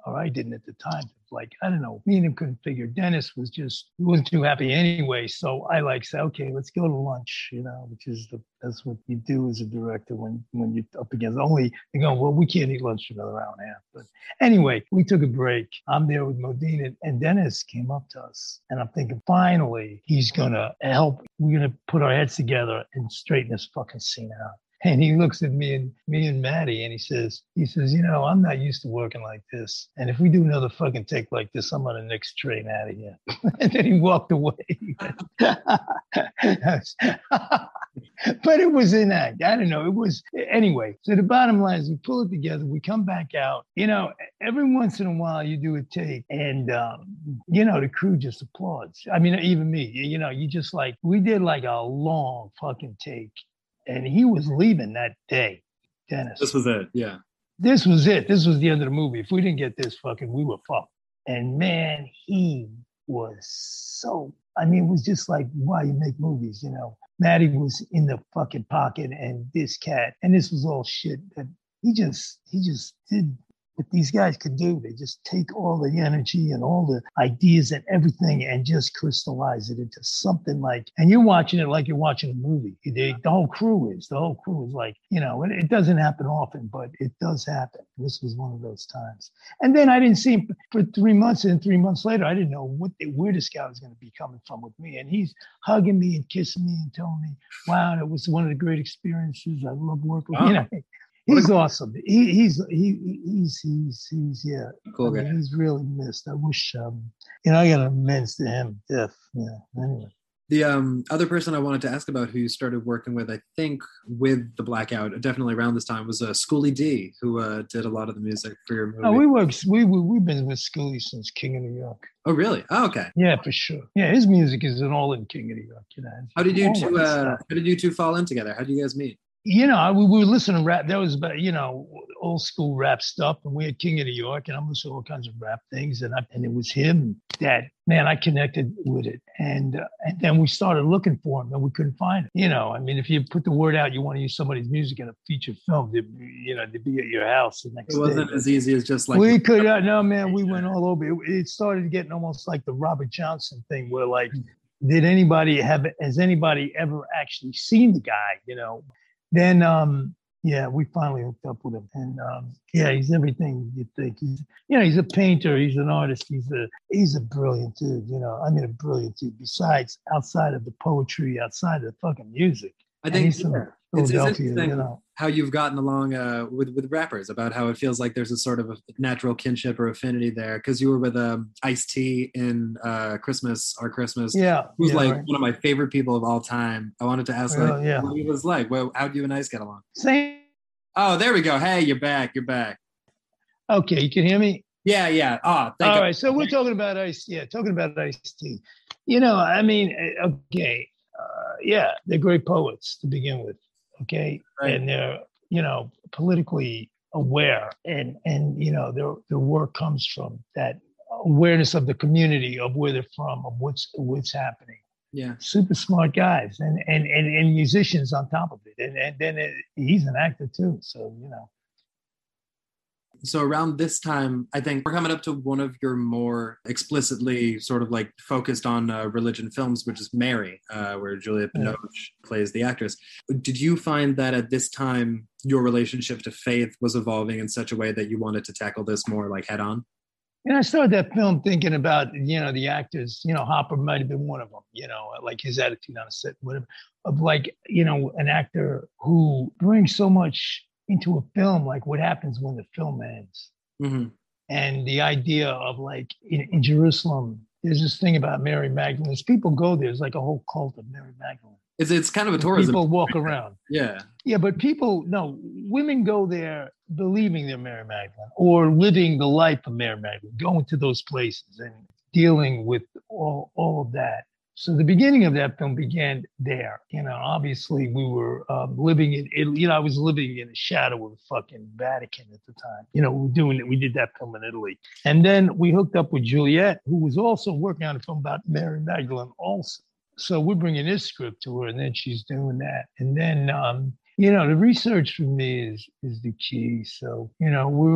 or I didn't at the time. Like, I don't know, me and him couldn't figure. Dennis was just, he wasn't too happy anyway. So I like said, okay, let's go to lunch, you know, which is the, that's what you do as a director when, when you're up against only, you go, well, we can't eat lunch for another hour and a half. But anyway, we took a break. I'm there with Modine, and, and Dennis came up to us. And I'm thinking, finally, he's going to help. We're going to put our heads together and straighten this fucking scene out. And he looks at me and me and Maddie, and he says, he says, you know, I'm not used to working like this. And if we do another fucking take like this, I'm on the next train out of here. And then he walked away. But it was in act. I don't know. It was anyway. So the bottom line is we pull it together. We come back out. You know, every once in a while you do a take, and um, you know, the crew just applauds. I mean, even me. You know, you just like, we did like a long fucking take. And he was leaving that day, Dennis. This was it, yeah. This was it. This was the end of the movie. If we didn't get this fucking, we were fucked. And man, he was so, I mean, it was just like, why you make movies, you know? Maddie was in the fucking pocket, and this cat, and this was all shit that he just, he just did what these guys could do. They just take all the energy and all the ideas and everything and just crystallize it into something like, and you're watching it like you're watching a movie. They, the whole crew is, the whole crew is like, you know, it, it doesn't happen often, but it does happen. This was one of those times. And then I didn't see him for three months, and three months later, I didn't know what the, where this guy was going to be coming from with me. And he's hugging me and kissing me and telling me, wow, it was one of the great experiences. I love working with, wow. You know. He's awesome. He, he's he, he's he's he's yeah. Cool guy. I mean, he's really missed. I wish um you know I got immense to him. If yeah. Anyway. The um other person I wanted to ask about who you started working with, I think with the Blackout, definitely around this time, was uh, Schoolie D, who uh, did a lot of the music for your movie. Oh, we worked. We, we we've been with Schoolie since King of New York. Oh, really? Oh, okay. Yeah, for sure. Yeah, his music is an all in King of New York. You know. How did you two? Uh, how did you two fall in together? How did you guys meet? You know, we, we were listening to rap. That was about, you know, old school rap stuff. And we had King of New York, and I'm listening to all kinds of rap things. And I, and it was him that, man, I connected with it. And uh, and then we started looking for him, and we couldn't find him. You know, I mean, if you put the word out, you want to use somebody's music in a feature film, to, you know, to be at your house the next day. It wasn't day. as easy as just like. We could, uh, no, man, we went all over. It, it started getting almost like the Robert Johnson thing, where like, did anybody have, has anybody ever actually seen the guy, you know? Then, um, yeah, we finally hooked up with him, and um, yeah, he's everything you think. He's, you know, he's a painter, he's an artist, he's a, he's a brilliant dude. You know, I mean, a brilliant dude. Besides, outside of the poetry, outside of the fucking music, I think he's yeah. from Philadelphia. You know, how you've gotten along uh, with with rappers, about how it feels like there's a sort of a natural kinship or affinity there, because you were with um, Ice-T in uh, Christmas, Our Christmas. Yeah, who's yeah, like right. one of my favorite people of all time. I wanted to ask, like, uh, yeah. what he was like. Well, how do you and Ice get along? Same. Oh, there we go. Hey, you're back. You're back. Okay, you can hear me? Yeah, yeah. Oh, thank all God. right. So we're talking about Ice. Yeah, talking about Ice-T. You know, I mean, okay, uh, yeah, they're great poets to begin with. Okay, right. And they're, you know, politically aware, and and you know, their their work comes from that awareness of the community, of where they're from, of what's what's happening. Yeah, super smart guys, and and and, and musicians on top of it, and and then it, he's an actor too. So you know. So around this time, I think we're coming up to one of your more explicitly sort of like focused on uh, religion films, which is Mary, uh, where Juliette Binoche yeah. plays the actress. Did you find that at this time, your relationship to faith was evolving in such a way that you wanted to tackle this more like head on? And I started that film thinking about, you know, the actors, you know, Hopper might have been one of them, you know, like his attitude on a set, whatever, of like, you know, an actor who brings so much into a film, like what happens when the film ends. Mm-hmm. And the idea of like in, in Jerusalem, there's this thing about Mary Magdalene. As people go there, there's like a whole cult of Mary Magdalene. It's, it's kind of a tourism. People walk around. Yeah. Yeah, but people, no, women go there believing they're Mary Magdalene or living the life of Mary Magdalene, going to those places and dealing with all, all of that. So the beginning of that film began there. You know, obviously we were um, living in Italy. You know, I was living in the shadow of the fucking Vatican at the time. You know, we were doing it. We did that film in Italy. And then we hooked up with Juliette, who was also working on a film about Mary Magdalene also. So we're bringing this script to her, and then she's doing that. And then, um, you know, the research for me is is the key. So, you know, we were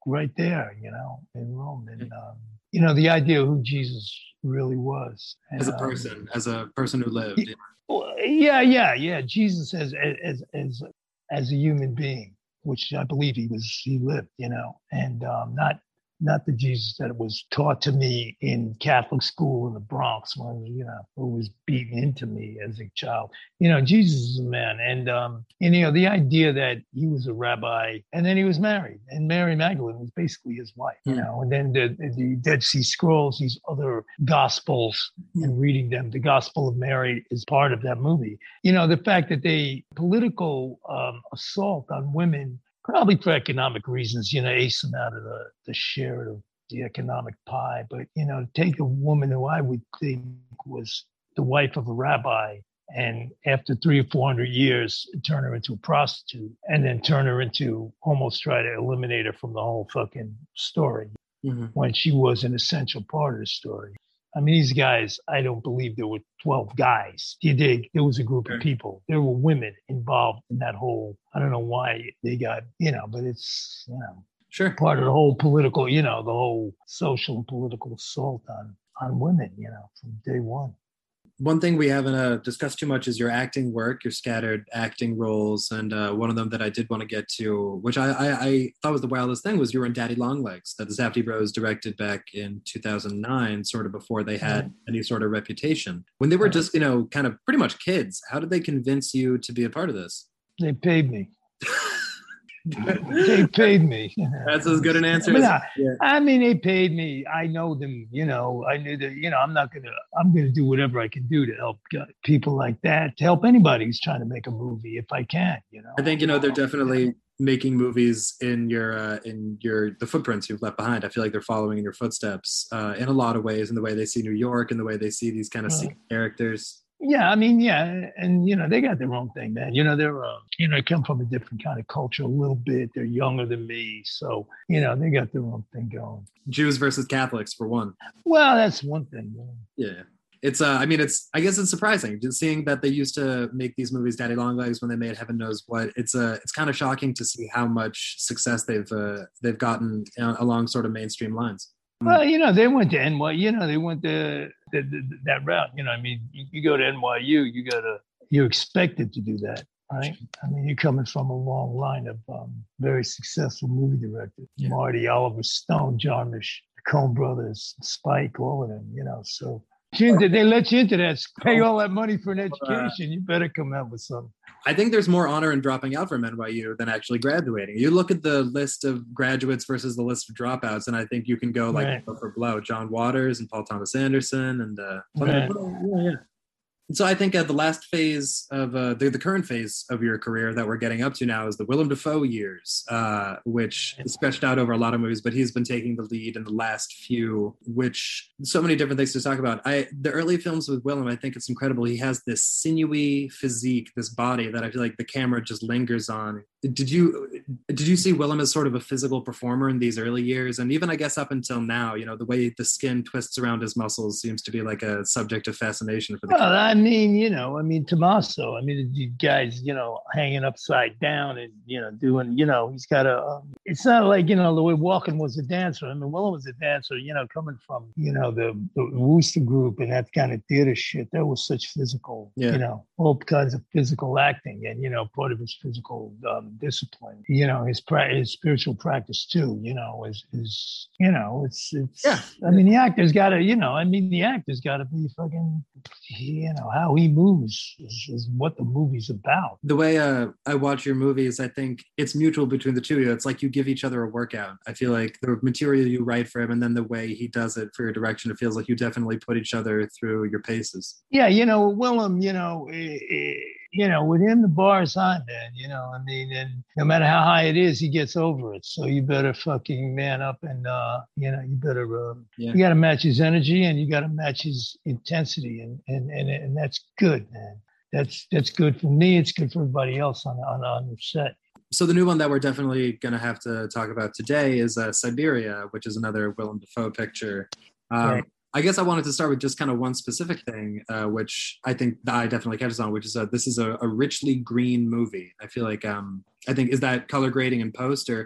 right there, you know, in Rome. And, um, you know, the idea of who Jesus really was. And, as a person, um, as a person who lived. Yeah, yeah, yeah. Jesus as, as, as, as a human being, which I believe he was, he lived, you know, and um, not not the Jesus that was taught to me in Catholic school in the Bronx when, you know, who was beaten into me as a child. You know, Jesus is a man. And, um, and, you know, the idea that he was a rabbi and then he was married, and Mary Magdalene was basically his wife, you know, and then the, the Dead Sea Scrolls, these other gospels, and reading them, the Gospel of Mary is part of that movie. You know, the fact that they, political um, assault on women, probably for economic reasons, you know, ace them out of the, the share of the economic pie. But, you know, take a woman who I would think was the wife of a rabbi, and after three or four hundred years, turn her into a prostitute, and then turn her into, almost try to eliminate her from the whole fucking story, mm-hmm. when she was an essential part of the story. I mean, these guys, I don't believe there were twelve guys. You dig? There was a group of people. There were women involved in that whole, I don't know why they got, you know, but it's, you know, sure, part of the whole political, you know, the whole social and political assault on, on women, you know, from day one. One thing we haven't uh, discussed too much is your acting work, your scattered acting roles. And uh, one of them that I did want to get to, which I, I, I thought was the wildest thing, was you were in Daddy Longlegs, that the Safdie Bros directed back in two thousand nine, sort of before they had mm-hmm. any sort of reputation. When they were just, you know, kind of pretty much kids, how did they convince you to be a part of this? They paid me. They paid me. That's as good an answer. I mean, as I, yeah. I mean, they paid me. I know them. You know, I knew that. You know, I'm not gonna. I'm gonna do whatever I can do to help people like that. To help anybody who's trying to make a movie, if I can. You know. I think you know they're definitely making movies in your uh, in your the footprints you've left behind. I feel like they're following in your footsteps uh, in a lot of ways, in the way they see New York, in the way they see these kind of uh, characters. Yeah, I mean, yeah, and you know, they got their own thing, man. You know, they're, uh, you know, they come from a different kind of culture a little bit. They're younger than me, so you know, they got their own thing going. Jews versus Catholics, for one. Well, that's one thing. Man. Yeah, it's. Uh, I mean, it's. I guess it's surprising just seeing that they used to make these movies, Daddy Longlegs, when they made Heaven Knows What. It's. Uh, it's kind of shocking to see how much success they've uh, they've gotten uh, along sort of mainstream lines. Well, you know, they went to N Y U, you know, they went to the, the, that route. You know, I mean, you, you go to N Y U, you got to, you're expected to do that, right? I mean, you're coming from a long line of um, very successful movie directors. Yeah. Marty, Oliver Stone, Jarmusch, the Coen brothers, Spike, all of them, you know, so. Did they let you into that? Pay all that money for an education. You better come out with something. I think there's more honor in dropping out from N Y U than actually graduating. You look at the list of graduates versus the list of dropouts, and I think you can go like right. blow for blow. John Waters and Paul Thomas Anderson, and uh, right. yeah, yeah. So I think uh, the last phase of uh, the, the current phase of your career that we're getting up to now is the Willem Dafoe years, uh, which is stretched out over a lot of movies, but he's been taking the lead in the last few, which so many different things to talk about. I the early films with Willem, I think it's incredible. He has this sinewy physique, this body that I feel like the camera just lingers on. Did you did you see Willem as sort of a physical performer in these early years? And even I guess up until now, you know, the way the skin twists around his muscles seems to be like a subject of fascination for the well, camera. I mean, you know, I mean, Tommaso, I mean, you guys, you know, hanging upside down and, you know, doing, you know, he's got a, um, it's not like, you know, the way Walken was a dancer. I mean, Willem was a dancer, you know, coming from, you know, the, the Wooster group and that kind of theater shit. That was such physical, yeah. you know, all kinds of physical acting and, you know, part of his physical um, discipline, you know, his, pra- his spiritual practice too, you know, is, is you know, it's, it's, yeah. I mean, the actor's got to, you know, I mean, the actor's got to be fucking, you know, how he moves is, is what the movie's about. The way uh, I watch your movies, I think it's mutual between the two of you. It's like you give each other a workout. I feel like the material you write for him and then the way he does it for your direction, it feels like you definitely put each other through your paces. Yeah, you know, Willem, you know, eh, eh, you know, with him, the bar is high, man. You know, I mean, and no matter how high it is, he gets over it. So you better fucking man up and, uh, you know, you better, uh, yeah. you got to match his energy and you got to match his intensity. And, and, and, and that's good, man. That's, that's good for me. It's good for everybody else on, on, on the set. So the new one that we're definitely going to have to talk about today is uh, Siberia, which is another Willem Dafoe picture. Um, right. I guess I wanted to start with just kind of one specific thing, uh, which I think the eye definitely catches on, which is uh, this is a, a richly green movie. I feel like, um, I think, is that color grading in post, or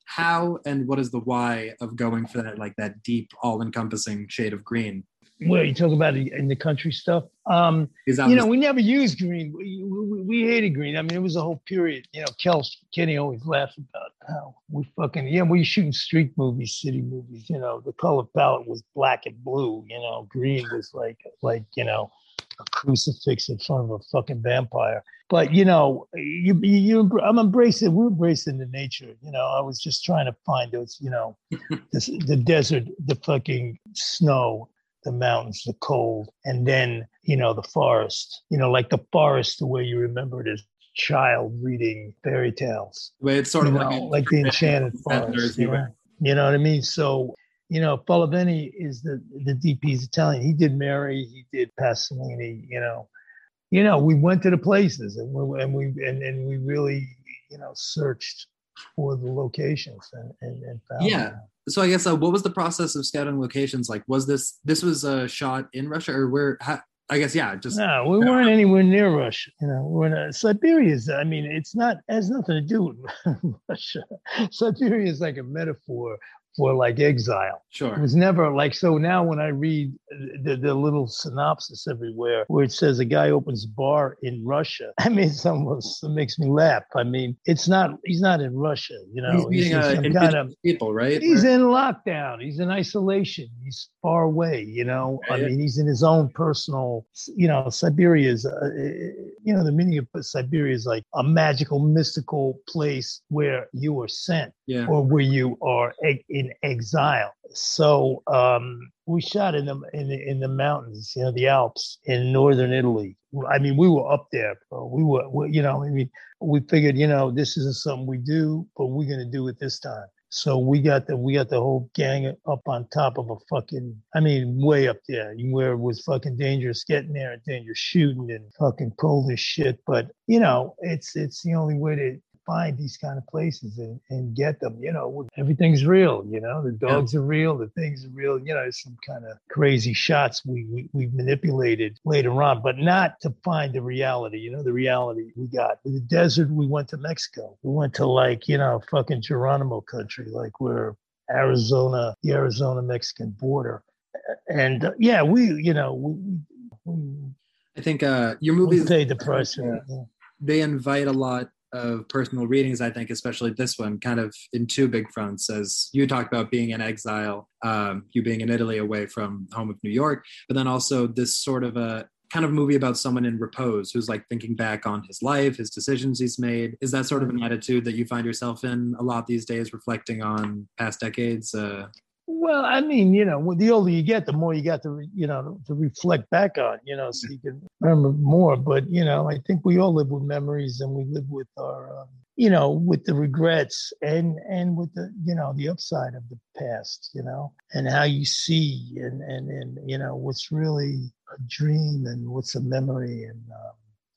how and what is the why of going for that, like that deep, all-encompassing shade of green? Well, you talk about it in the country stuff. Um, you know, we never used green. We, we, we hated green. I mean, it was a whole period. You know, Kel, Kenny always laughs about how we fucking, yeah, we were shooting street movies, city movies. You know, the color palette was black and blue. You know, green was like, like you know, a crucifix in front of a fucking vampire. But, you know, you, you, I'm embracing, we're embracing the nature. You know, I was just trying to find those, you know, this, the desert, the fucking snow, the mountains, the cold, and then, you know, the forest, you know, like the forest, the way you remember it as a child reading fairy tales. Well, it's sort you of know, like, like the enchanted forest. You know? you know what I mean? So, you know, Falaveni is the, the D P's Italian. He did Mary, he did Pasolini, you know. You know, we went to the places and we, and we, and, and we really, you know, searched for the locations and, and, and found yeah. them. So I guess uh, what was the process of scouting locations like? Was this this was a uh, shot in Russia or where? How, I guess yeah, just no, we weren't anywhere near Russia. You know, we're in uh, Siberia's. I mean, it's not has nothing to do with Russia. Siberia is like a metaphor for like exile. Sure. It was never like, so now when I read the, the little synopsis everywhere where it says a guy opens a bar in Russia, I mean, it's almost, it makes me laugh. I mean, it's not, he's not in Russia, you know. He's meeting uh, some kind of people, right? He's Where? in lockdown. He's in isolation. He's far away, you know. Yeah, I yeah. mean, he's in his own personal, you know, Siberia is, uh, you know, the meaning of Siberia is like a magical, mystical place where you are sent. Yeah. Or where you are in exile. So um, we shot in the in the in the mountains, you know, the Alps in northern Italy. I mean, we were up there, bro. We were, we, you know, I mean, we figured, you know, this isn't something we do, but we're gonna do it this time. So we got the we got the whole gang up on top of a fucking, I mean, way up there, where it was fucking dangerous getting there, and then you're shooting and fucking cold as shit. But you know, it's it's the only way to find these kind of places and, and get them. You know, everything's real. You know, the dogs yeah. are real, the things are real. You know, there's some kind of crazy shots we, we we manipulated later on, but not to find the reality. You know, the reality we got. In the desert, we went to Mexico. We went to like, you know, fucking Geronimo country, like where Arizona, the Arizona Mexican border, and uh, yeah, we, you know, we. we I think uh, your movies paid the price for it. Yeah. They invite a lot of personal readings, I think, especially this one, kind of in two big fronts. As you talked about being in exile, um, you being in Italy away from home of New York, but then also this sort of a kind of movie about someone in repose who's like thinking back on his life, his decisions he's made. Is that sort of an attitude that you find yourself in a lot these days, reflecting on past decades? Uh, Well, I mean, you know, the older you get, the more you got to, you know, to reflect back on, you know, so you can remember more. But, you know, I think we all live with memories and we live with our, um, you know, with the regrets and, and with the, you know, the upside of the past, you know, and how you see and, and, and, you know, what's really a dream and what's a memory. And, um,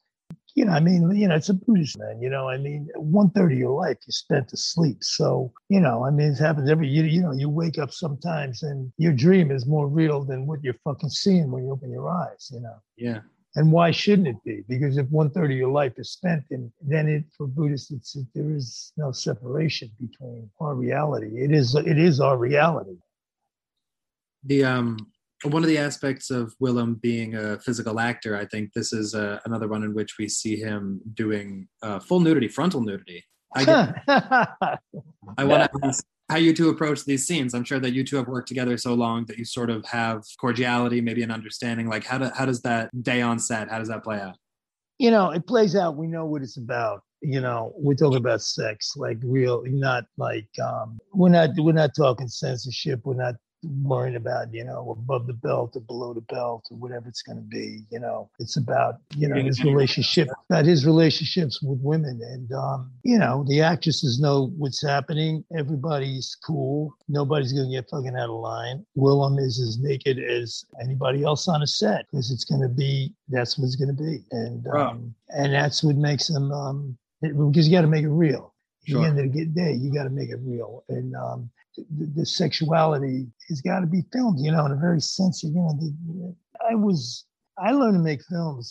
you know, I mean, you know, it's a Buddhist, man. You know, I mean, one third of your life you spent asleep. So, you know, I mean, it happens every year. You know, you wake up sometimes and your dream is more real than what you're fucking seeing when you open your eyes, you know? Yeah. And why shouldn't it be? Because if one third of your life is spent, and then it, for Buddhists, it's, there is no separation between our reality. It is, it is our reality. The, um, one of the aspects of Willem being a physical actor, I think this is uh, another one in which we see him doing uh, full nudity, frontal nudity. I, get, I want to ask how you two approach these scenes. I'm sure that you two have worked together so long that you sort of have cordiality, maybe an understanding. Like, how, do, how does that day on set, how does that play out? You know, it plays out. We know what it's about. You know, we're talking about sex, like real, not like, um, we're not, we're not talking censorship. We're not worrying about, you know, above the belt or below the belt or whatever it's going to be. You know, it's about, you know, his relationship, about his relationships with women. And, um, you know, the actresses know what's happening. Everybody's cool. Nobody's going to get fucking out of line. Willem is as naked as anybody else on a set because it's going to be, that's what it's going to be. And, um, wow. and that's what makes them, um, it, because you got to make it real. Sure. At the end of the day, you got to make it real. And, um, The, the sexuality has got to be filmed, you know, in a very sensitive, you know, the, I was, I learned to make films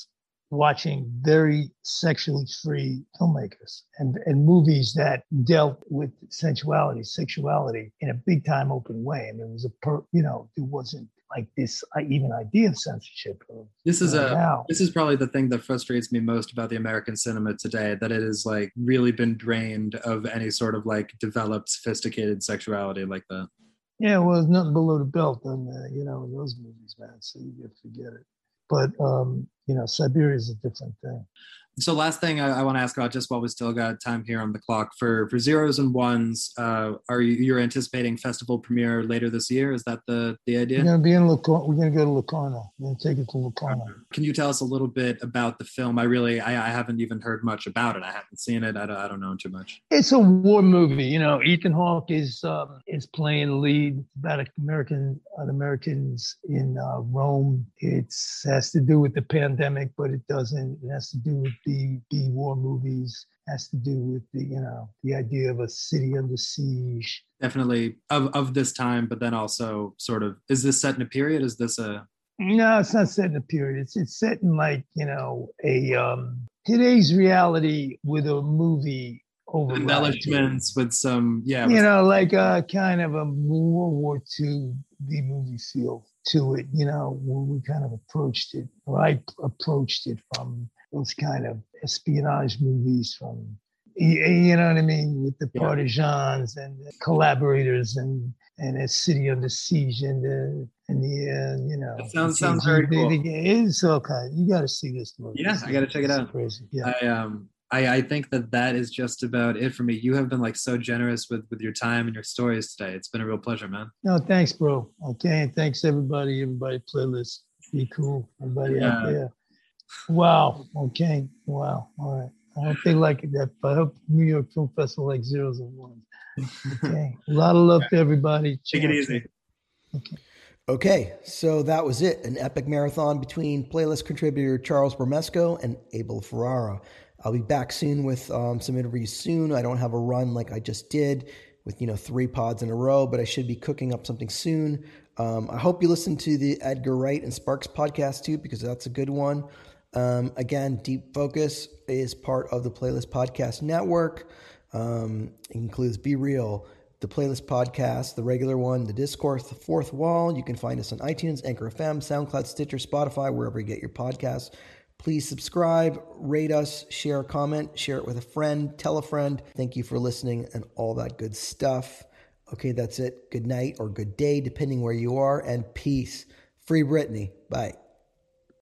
watching very sexually free filmmakers and, and movies that dealt with sensuality, sexuality in a big time open way. And it was a, per, you know, it wasn't like this uh, even idea of censorship. Of, this is uh, a now. This is probably the thing that frustrates me most about the American cinema today, that it has like really been drained of any sort of like developed, sophisticated sexuality like that. Yeah, well, there's nothing below the belt, and uh, you know, in those movies, man. So you get forget it. But um, you know, Siberia is a different thing. So last thing I, I want to ask about, just while we still got time here on the clock, for for Zeros and Ones, uh, are you you're anticipating festival premiere later this year? Is that the the idea? We're gonna be in Locarno. We're gonna go to Locarno. We're gonna take it to Locarno. Can you tell us a little bit about the film? I really I, I haven't even heard much about it. I haven't seen it. I don't, I don't know too much. It's a war movie. You know, Ethan Hawke is um, is playing the lead about American uh, Americans in uh, Rome. It has to do with the pandemic, but it doesn't. It has to do with the the war movies. It has to do with the you know the idea of a city under siege. Definitely of of this time, but then also sort of, is this set in a period? Is this a No, it's not set in a period. It's it's set in like, you know, a um, today's reality with a movie over embellishments with some, yeah. You know, like a kind of a World War Two B movie feel to it, you know, where we kind of approached it, or I approached it from those kind of espionage movies from, you know what I mean, with the Yeah. partisans and the collaborators and and a city under siege and the and the uh, you know. That sounds the, sounds very the, cool. the, it's all kind. You got to see this movie. Yeah, It's, I got to check it it's out. Crazy. Yeah. I um I, I think that that is just about it for me. You have been like so generous with with your time and your stories today. It's been a real pleasure, man. No, thanks, bro. Okay, and thanks everybody. Everybody, playlist. Be cool. Everybody out Yeah. there. Wow. Okay. Wow. All right. I hope they like it. That. I hope New York Film Festival like Zeros and Ones. Okay. A lot of love to everybody. Take it easy. Okay. Okay, so that was it. An epic marathon between playlist contributor Charles Bormesco and Abel Ferrara. I'll be back soon with um, some interviews soon. I don't have a run like I just did with, you know, three pods in a row, but I should be cooking up something soon. Um, I hope you listen to the Edgar Wright and Sparks podcast too, because that's a good one. Um, again, Deep Focus is part of the Playlist Podcast Network. Um, it includes Be Real, the Playlist Podcast, the regular one, the Discourse, the Fourth Wall. You can find us on iTunes, Anchor F M, SoundCloud, Stitcher, Spotify, wherever you get your podcasts. Please subscribe, rate us, share a comment, share it with a friend, tell a friend. Thank you for listening and all that good stuff. Okay, that's it. Good night or good day, depending where you are, and peace. Free Britney. Bye.